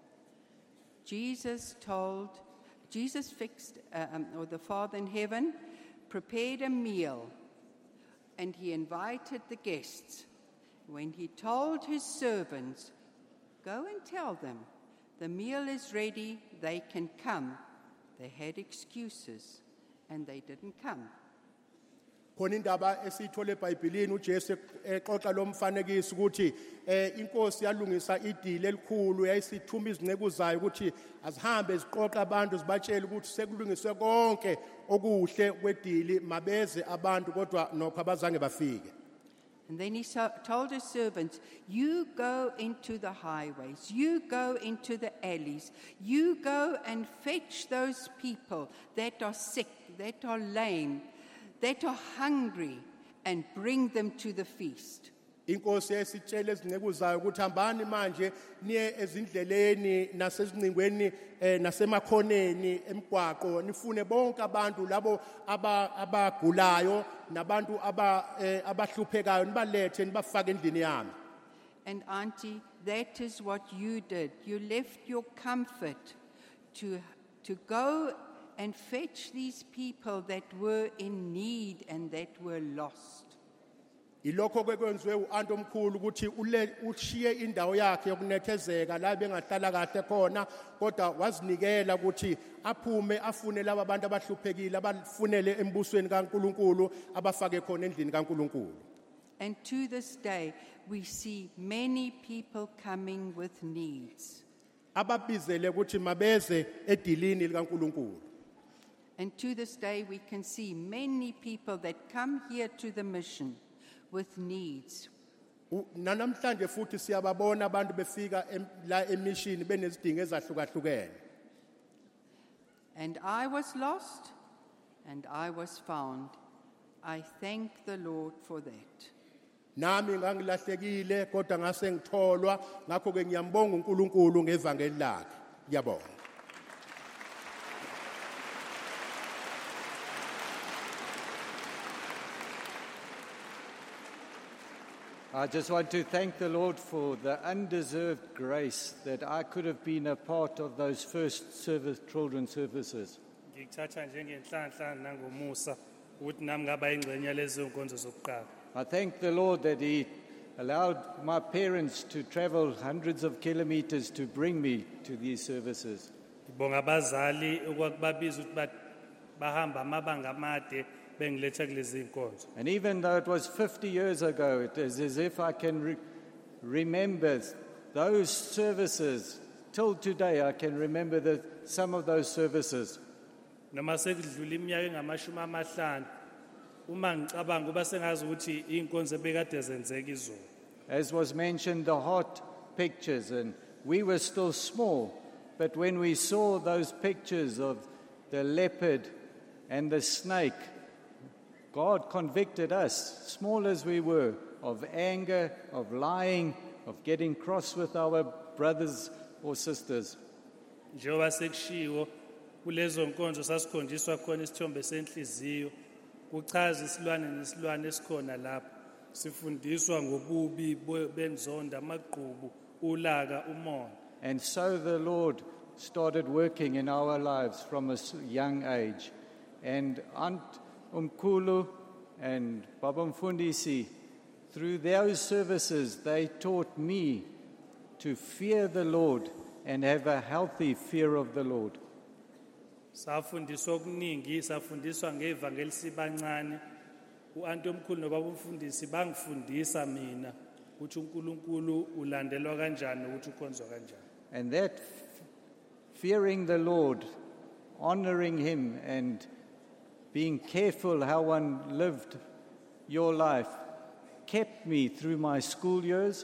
Jesus told, Jesus fixed, uh, um, or the Father in heaven prepared a meal, and he invited the guests. When he told his servants, "Go and tell them, the meal is ready, they can come," they had excuses, and they didn't come. Khona indaba esiyithole eBhayibhelini uJesu exoxa lo mfanekiso ukuthi eh inkosi yalungisa idili elikhulu yayisithuma izinceku zayo ukuthi azihambe ziqoqa abantu zibatshela ukuthi sekulungiswe konke okuhle kwedili mabeze abantu kodwa nokho abazange bafike. And then he so- told his servants, "You go into the highways, you go into the alleys, you go and fetch those people that are sick, that are lame, that are hungry, and bring them to the feast." Inkosi yasitshela izinceku zayo ukuthi hambani manje niye ezindleleni nasezingcingweni nasemakhoneni emgwaqo nifune bonke abantu labo abagulayo nabantu abahluphekayo nibalethe nibafake endlini yami. And Auntie, that is what you did. You left your comfort to, to go and fetch these people that were in need and that were lost. Ilokho kwekwenziwe uAnto omkhulu ukuthi ule ushiye indawo yakhe yokunethezeka la bengahlala kahle khona kodwa wazinikela ukuthi aphume afune laba bantu abahluphekile abafunele embusweni kaNkuluNkulu abafake khona endlini kaNkuluNkulu. And to this day we see many people coming with needs. Ababizele ukuthi mabeze edilini likaNkuluNkulu. And to this day, we can see many people that come here to the mission with needs. U- nanamhlanje futhi siyababona abantu befika em- la emission benezidingo ezahlukahlukene. And I was lost, and I was found. I thank the Lord for that. Nami ngangilahlekile kodwa ngase ngitholwa ngakho ke ngiyambonga uNkulunkulu ngevangeli lakhe. Ngiyabonga. I just want to thank the Lord for the undeserved grace that I could have been a part of those first service, children's services. Ngikuthatha njengenhlanhla nangomusa ukuthi nami ngaba ingxenye yalezo nkonzo zokuqala. I thank the Lord that He allowed my parents to travel hundreds of kilometers to bring me to these services. Ngibonga abazali okwakubabiza ukuthi ba- bahamba amabanga amade bengiletha kulezi nkonzo. And even though it was fifty years ago, it is as if I can re- remember those services. Till today, I can remember the, some of those services. Noma sekudlula iminyaka engamashumi amahlanu uma ngicabanga kuba sengazi ukuthi inkonzo ebekade zenzeka izolo. As was mentioned, the heart pictures, and we were still small, but when we saw those pictures of the leopard and the snake, God convicted us, small as we were, of anger, of lying, of getting cross with our brothers or sisters. Njengoba sekushiwo kulezo nkonzo sasikhonjiswa khona isithombe senhliziyo kuchaza isilwane nesilwane esikhona lapha sifundiswa ngobubi be- benzonda amagqubu ulaka umona. And so the Lord started working in our lives from a s- young age. And Aunt Umkulu and Baba Mfundisi, through those services, they taught me to fear the Lord and have a healthy fear of the Lord. Safundiswa okuningi safundiswa ngevangeli sibancane uanti omkhulu nobaba umfundisi bangifundisa mina ukuthi uNkulunkulu ulandelwa kanjani ukuthi ukhonzwa kanjani. And that f- fearing the Lord, honoring Him, and being careful how one lived your life kept me through my school years.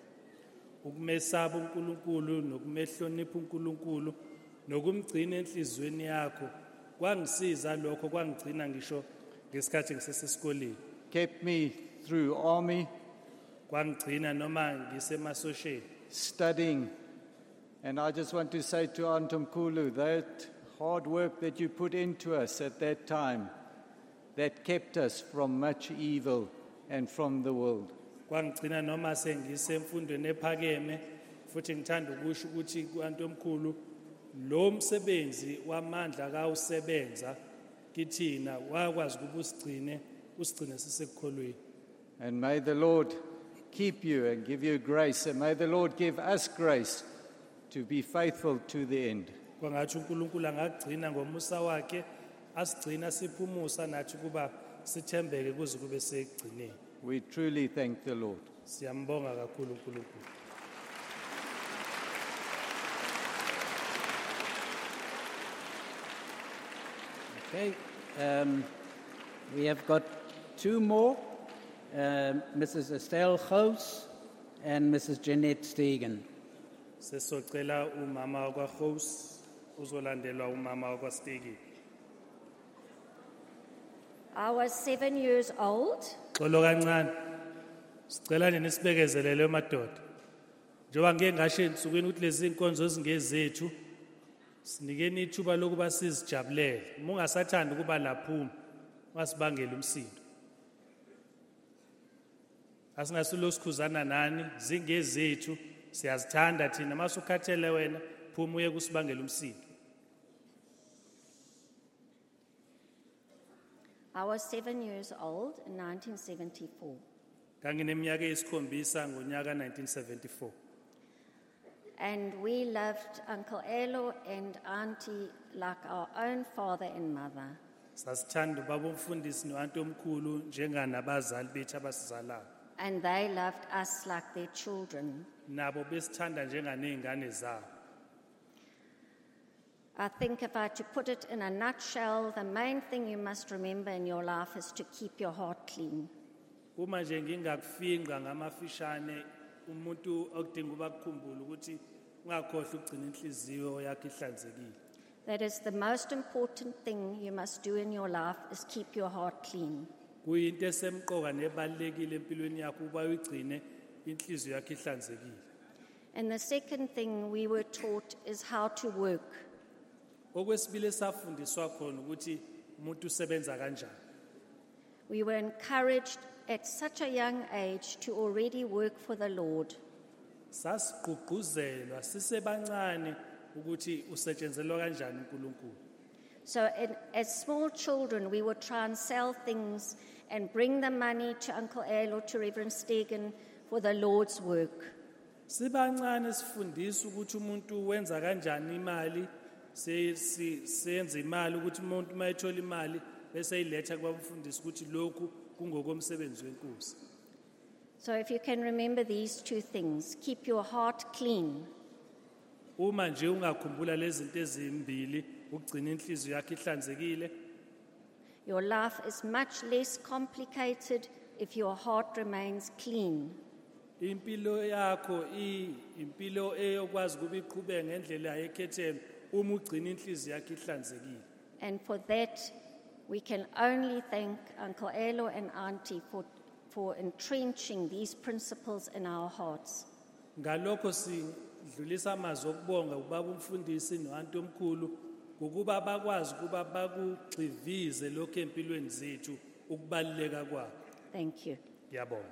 Ukumesaba uNkulunkulu nokumehlonipha uNkulunkulu nokumgcina enhlizweni yakho kwangisiza lokho kwangigcina ngisho ngesikhathi ngisesesikoleni. Kept me through army, Kwangigcina noma ngisemasosheni. studying. And I just want to say to Aunt Umkulu, that hard work that you put into us at that time, that kept us from much evil and from the world. Kwangigcina noma sengisemfundweni ephakeme futhi ngithanda ukusho ukuthi kuanti omkhulu lo msebenzi wamandla kawusebenza kithina wakwazi ukuba usigcine usigcine sisekukholweni. And may the Lord keep you and give you grace, and may the Lord give us grace to be faithful to the end. Kwangathi uNkulunkulu angagcina ngomusa wakhe asigcina siphumusa nathi kuba sithembeke kuze kube sekugcineni. We truly thank the Lord. Siyambonga kakhulu uNkulunkulu. Okay, um, we have got two more, um, Missus Estelle Gous and Missus Jeanette Stegen. Sesocela umama wakwaGous uzolandelwa umama wakwaStegi. I was seven years old. Xolo kancane. Sicela nje nisibekezelele madoda. Njengoba ngeke ngasho ensukwini ukuthi lezi inkonzo ezingezethu sinikeni ithuba lokuba sizijabulele. Uma ungasathanda ukuba laphuma, ungasibangela umsindo. Asingasulo sikhuzana nani, zingezethu, siyazithanda thina, masukhathele wena, phuma uye kusibangela umsindo. I was seven years old in nineteen seventy-four. Ngangineminyaka eyisikhombisa ngonyaka nineteen seventy-four. And we loved Uncle Elo and Auntie like our own father and mother. Sasithanda ubaba umfundisi noanti omkhulu njenganabazali bethu abasizalayo. And they loved us like their children. Nabo besithanda njenganezingane zabo. I think if I had to put it in a nutshell, the main thing you must remember in your life is to keep your heart clean. Uma nje ngingakufinqa ngamafishane umuntu okudinga ukukhumbula ukuthi ungakhohle ukugcina inhliziyo yakhe ihlanzekile. That is the most important thing you must do in your life is keep your heart clean. Kuyinto esemqoka nebalekile empilweni yakho uba uyigcine inhliziyo yakhe ihlanzekile. And the second thing we were taught is how to work. Okwesibili esafundiswa khona ukuthi umuntu usebenza kanjani. We were encouraged at such a young age to already work for the Lord. Sasigqugquzelwa sisebancane ukuthi usetshenzelwa kanjani uNkulunkulu. So in, as small children, we would try and sell things and bring the money to Uncle El or to Reverend Stegen for the Lord's work. Sibancane sifundisa ukuthi umuntu wenza kanjani imali, senze imali ukuthi umuntu mayethola imali bese iletha kwabafundisi ukuthi lokhu kungokomsebenzi wenkosi. So if you can remember these two things, keep your heart clean. Uma nje ungakhumbula lezi zinto ezimbili, ukugcina inhliziyo yakhe ihlanzekile, your life is much less complicated if your heart remains clean. impilo yakho impilo eyokwazi ukuba iqhubeke ngendlela ekhethelo uma ugcina inhliziyo yakhe ihlanzekile. And for that, we can only thank Uncle Elo and Auntie for, for entrenching these principles in our hearts. Ngalokho sidlulisa amazwi okubonga ubaba umfundisi noanti omkhulu ngokuba bakwazi ukuba bakugcivize lokho empilweni zethu ukubaleka kwakho. Thank you. Ngiyabonga.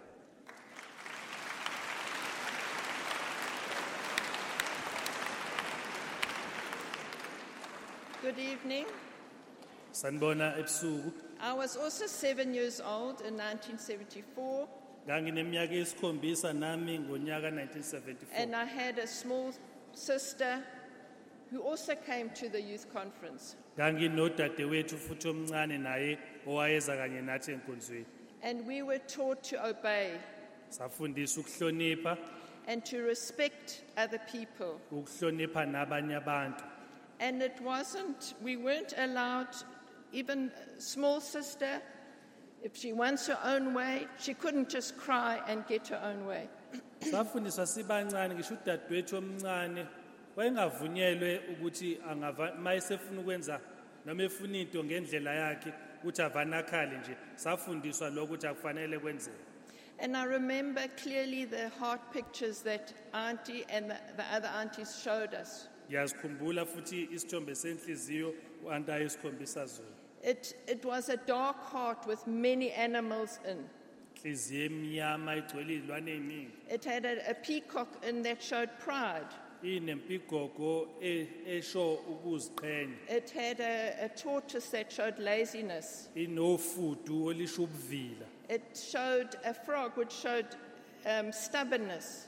Good evening. Sanibona ebusuku. I was also seven years old in nineteen seventy-four, Ngangineminyaka esikhombisa nami ngonyaka nineteen seventy-four. and I had a small sister who also came to the youth conference. Nganginodadewethu futhi omncane naye owayeza kanye nathi enkonzweni. And we were taught to obey Safundisa ukuhlonipha, and to respect other people. ukuhlonipha nabanye abantu. And it wasn't, we weren't allowed, even small sister, if she wants her own way, she couldn't just cry and get her own way. Safundiswa sibancane ngisho udadewethu omncane wayengavunyelwe ukuthi angava mayesefuna ukwenza noma efuna into ngendlela yakhe ukuthi avanakhale nje. Safundiswa lokho ukuthi akufanele kwenzeke. And I remember clearly the heart pictures that Auntie and the, the other aunties showed us. Ngiyazikhumbula futhi isithombe senhliziyo uanti ayesikhombisa zona. It, it was a dark heart with many animals in. Inhliziyo emnyama igcwele izilwane eziningi. It had a, a peacock in that showed pride. Inempigogo e- esho ukuziqhenya. It had a, a tortoise that showed laziness. Inofudu olisho ubuvila. It showed a frog which showed um, stubbornness.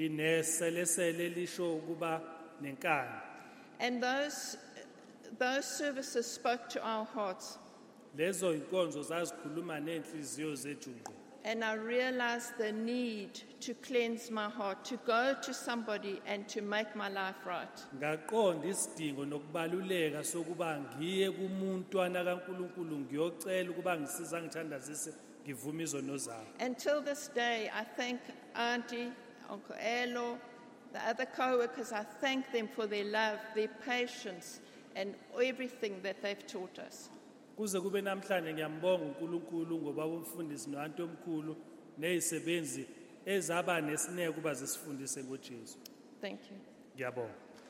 Ineselesele lisho ukuba nenkani. And those, those services spoke to our hearts. Lezo inkonzo zazikhuluma nenhliziyo zethu ngqo. And I realized the need to cleanse my heart, to go to somebody and to make my life right. Ngaqonda isidingo nokubaluleka sokuba ngiye kumuntwana kaNkuluNkulu ngiyocela ukuba ngisiza ngithandazise ngivume izono zami. Until this day, I thank Auntie, Uncle Elo, the other co-workers, I thank them for their love, their patience, and everything that they've taught us. Kuze kube namhlanje ngiyambonga uNkulunkulu ngoba umfundisi noanti omkhulu nezisebenzi ezaba nesineke kuba zisifundise ngoJesu. Thank you. Ngiyabonga.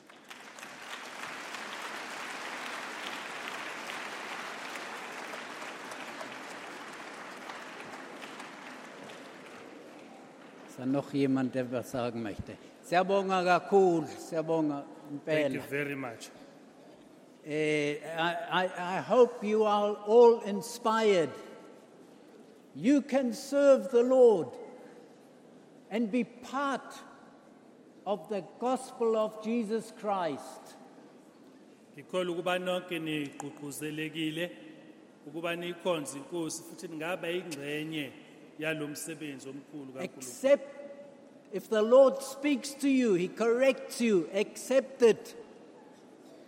Ist da noch jemand, der was sagen möchte? Siyabonga kakhulu, siyabonga Thank you impela. very much. Eh, I, I, I hope you are all inspired. You can serve the Lord and be part of the gospel of Jesus Christ. Ngikholwa ukuba nonke nigqugquzelekile ukuba nikhonze inkosi futhi ngaba ingcenye yalomsebenzi omkhulu kakhulu. Except if the Lord speaks to you, He corrects you, accept it.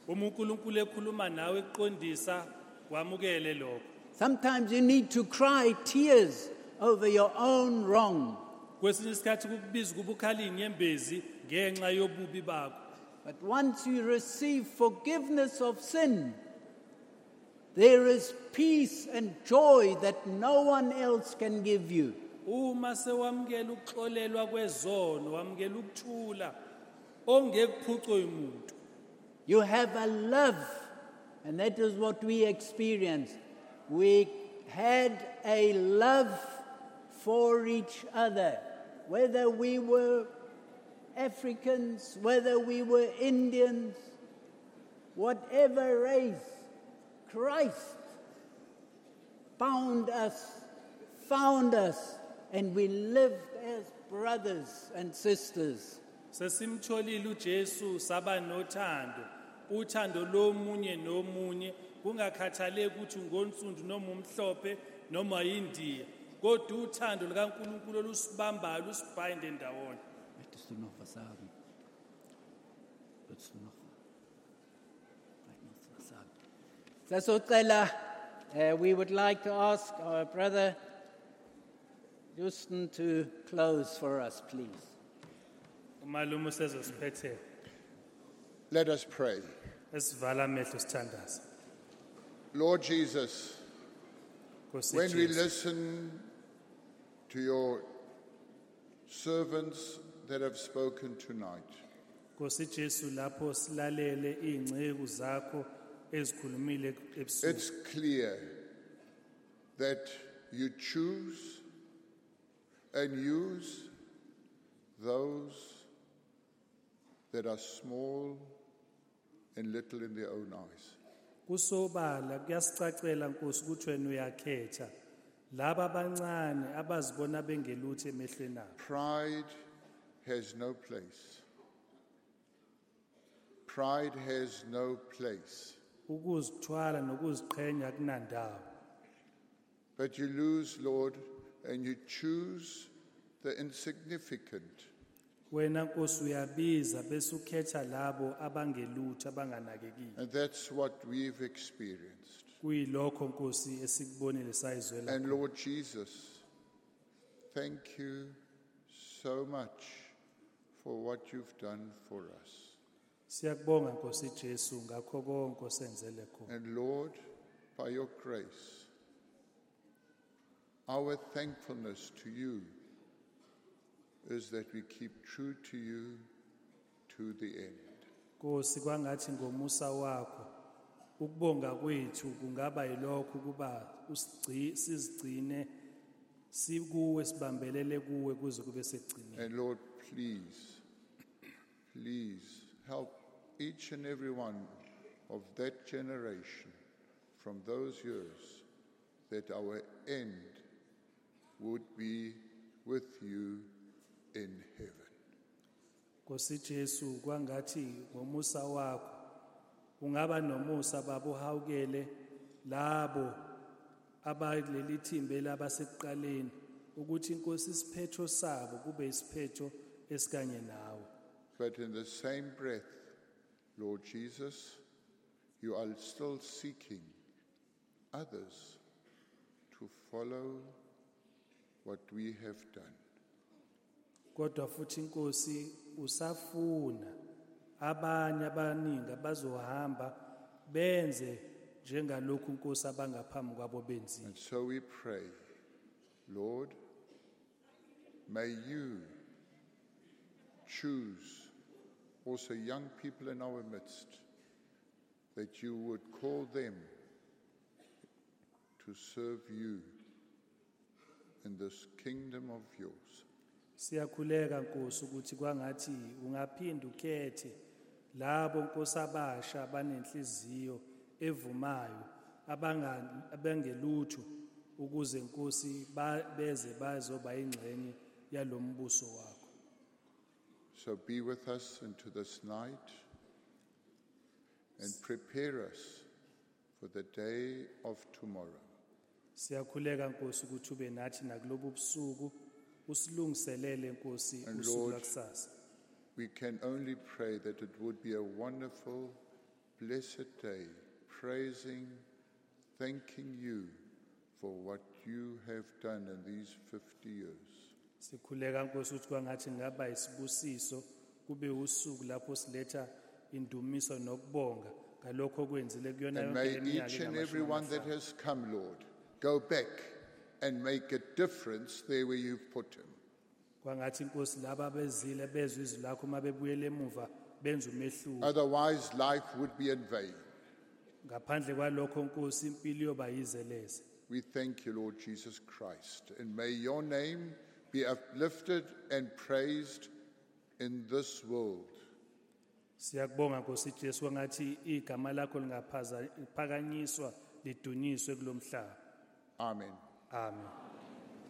Uma uNkulunkulu ekhuluma nawe eqondisa kwamukele lokho. Sometimes you need to cry tears over your own wrong. Kwesinye isikhathi kukubiza ukuba ukhale inyembezi ngenxa yobubi bakho. But once you receive forgiveness of sin, there is peace and joy that no one else can give you. Uma sewamukela ukuxolelwa kwezono, wamukela ukuthula ongekuphucwe umuntu. You have a love, and that is what we experienced. We had a love for each other, whether we were Africans, whether we were Indians, whatever race. Christ found us, found us, and we lived as brothers and sisters. Sesimtholile uJesu saba nothando, uthando lomunye nomunye, kungakhathaleki ukuthi ungonsundu noma umhlophe noma yindiya, kodwa uthando likaNkulunkulu olusibambayo lusibhinde ndawonye. Möchtest du noch was sagen? Würdest du noch was sagen? Sasocela, uh, we would like to ask our brother Justin to close for us, please. Umalume usezosiphethe. Let us pray. Esivala amehlo sithandaze. Lord Jesus, Nkosi when we Jesu. listen to your servants that have spoken tonight, Nkosi Jesu lapho silalele ingceku zakho ezikhulumile ebusuku. it's clear that you choose and use those that are small and little in their own eyes. Kusobala kuyasicacela Nkosi ukuthi wena uyakhetha laba abancane abazibona bengelutho emehlweni abo. Pride has no place. Pride has no place. Ukuzithwala nokuziqhenya kunandawo. But you lose, Lord, and you choose the insignificant. Wena Nkosi uyabiza bese ukhetha labo abangelutho abanganakekile. And that's what we've experienced. Kuyilokho Nkosi esikubonile sayizwela. And Lord Jesus, thank you so much for what you've done for us. Siyakubonga Nkosi Jesu ngakho konke osenzele khona. And Lord, by your grace, our thankfulness to you is that we keep true to you to the end. Nkosi kwangathi ngomusa wakho ukubonga kwethu kungaba yilokho kuba usigci sizigcine sikuwe sibambelele kuwe kuze kube segcinile. And Lord, please, please help each and every one of that generation from those years that our end would be with you in heaven. Nkosi Jesu kwangathi ngomusa wakho ungaba nomusa babo hawukele labo abaleli thimbe labasekuqaleni ukuthi Nkosi isiphetho sabo kube isiphetho esikanye nawe. But in the same breath, Lord Jesus, you are still seeking others to follow what we have done. Kodwa futhi Nkosi usafuna abanye abaningi abazohamba benze njengalokhu Nkosi abangaphambi kwabo benzile. And so we pray, Lord, may you choose also young people in our midst, that you would call them to serve you in this kingdom of yours. Siyakhuleka Nkosi ukuthi kwangathi ungaphinda ukhethe labo Nkosi abasha abanenhliziyo evumayo abanga abangelutho ukuze Nkosi beze bazoba ingxenye yalombuso wakho. So be with us into this night and prepare us for the day of tomorrow. Siyakhuleka Nkosi ukuthi ube nathi nakulobu busuku usilungiselele Nkosi And usuku Lord, lakusasa. we can only pray that it would be a wonderful blessed day, praising, thanking you for what you have done in these fifty years. Sikhuleka Nkosi ukuthi kwangathi ngaba isibusiso kube usuku lapho siletha indumiso nokubonga ngalokho okwenzile kuyona And yonke may leminyaka each and engamashumi every one that amahlanu. has come, Lord, go back and make a difference there where you've put him. Kwangathi Nkosi laba bezile bezwe izwi lakho uma bebuyela emuva benza umehluko. Otherwise, life would be in vain. Ngaphandle kwalokho Nkosi impilo yoba yizeleze. We thank you, Lord Jesus Christ, and may your name be uplifted and praised in this world. Siyakubonga Nkosi Jesu kwangathi igama lakho lingaphakanyiswa lidunyiswe kulomhlaba. Amen. Amen.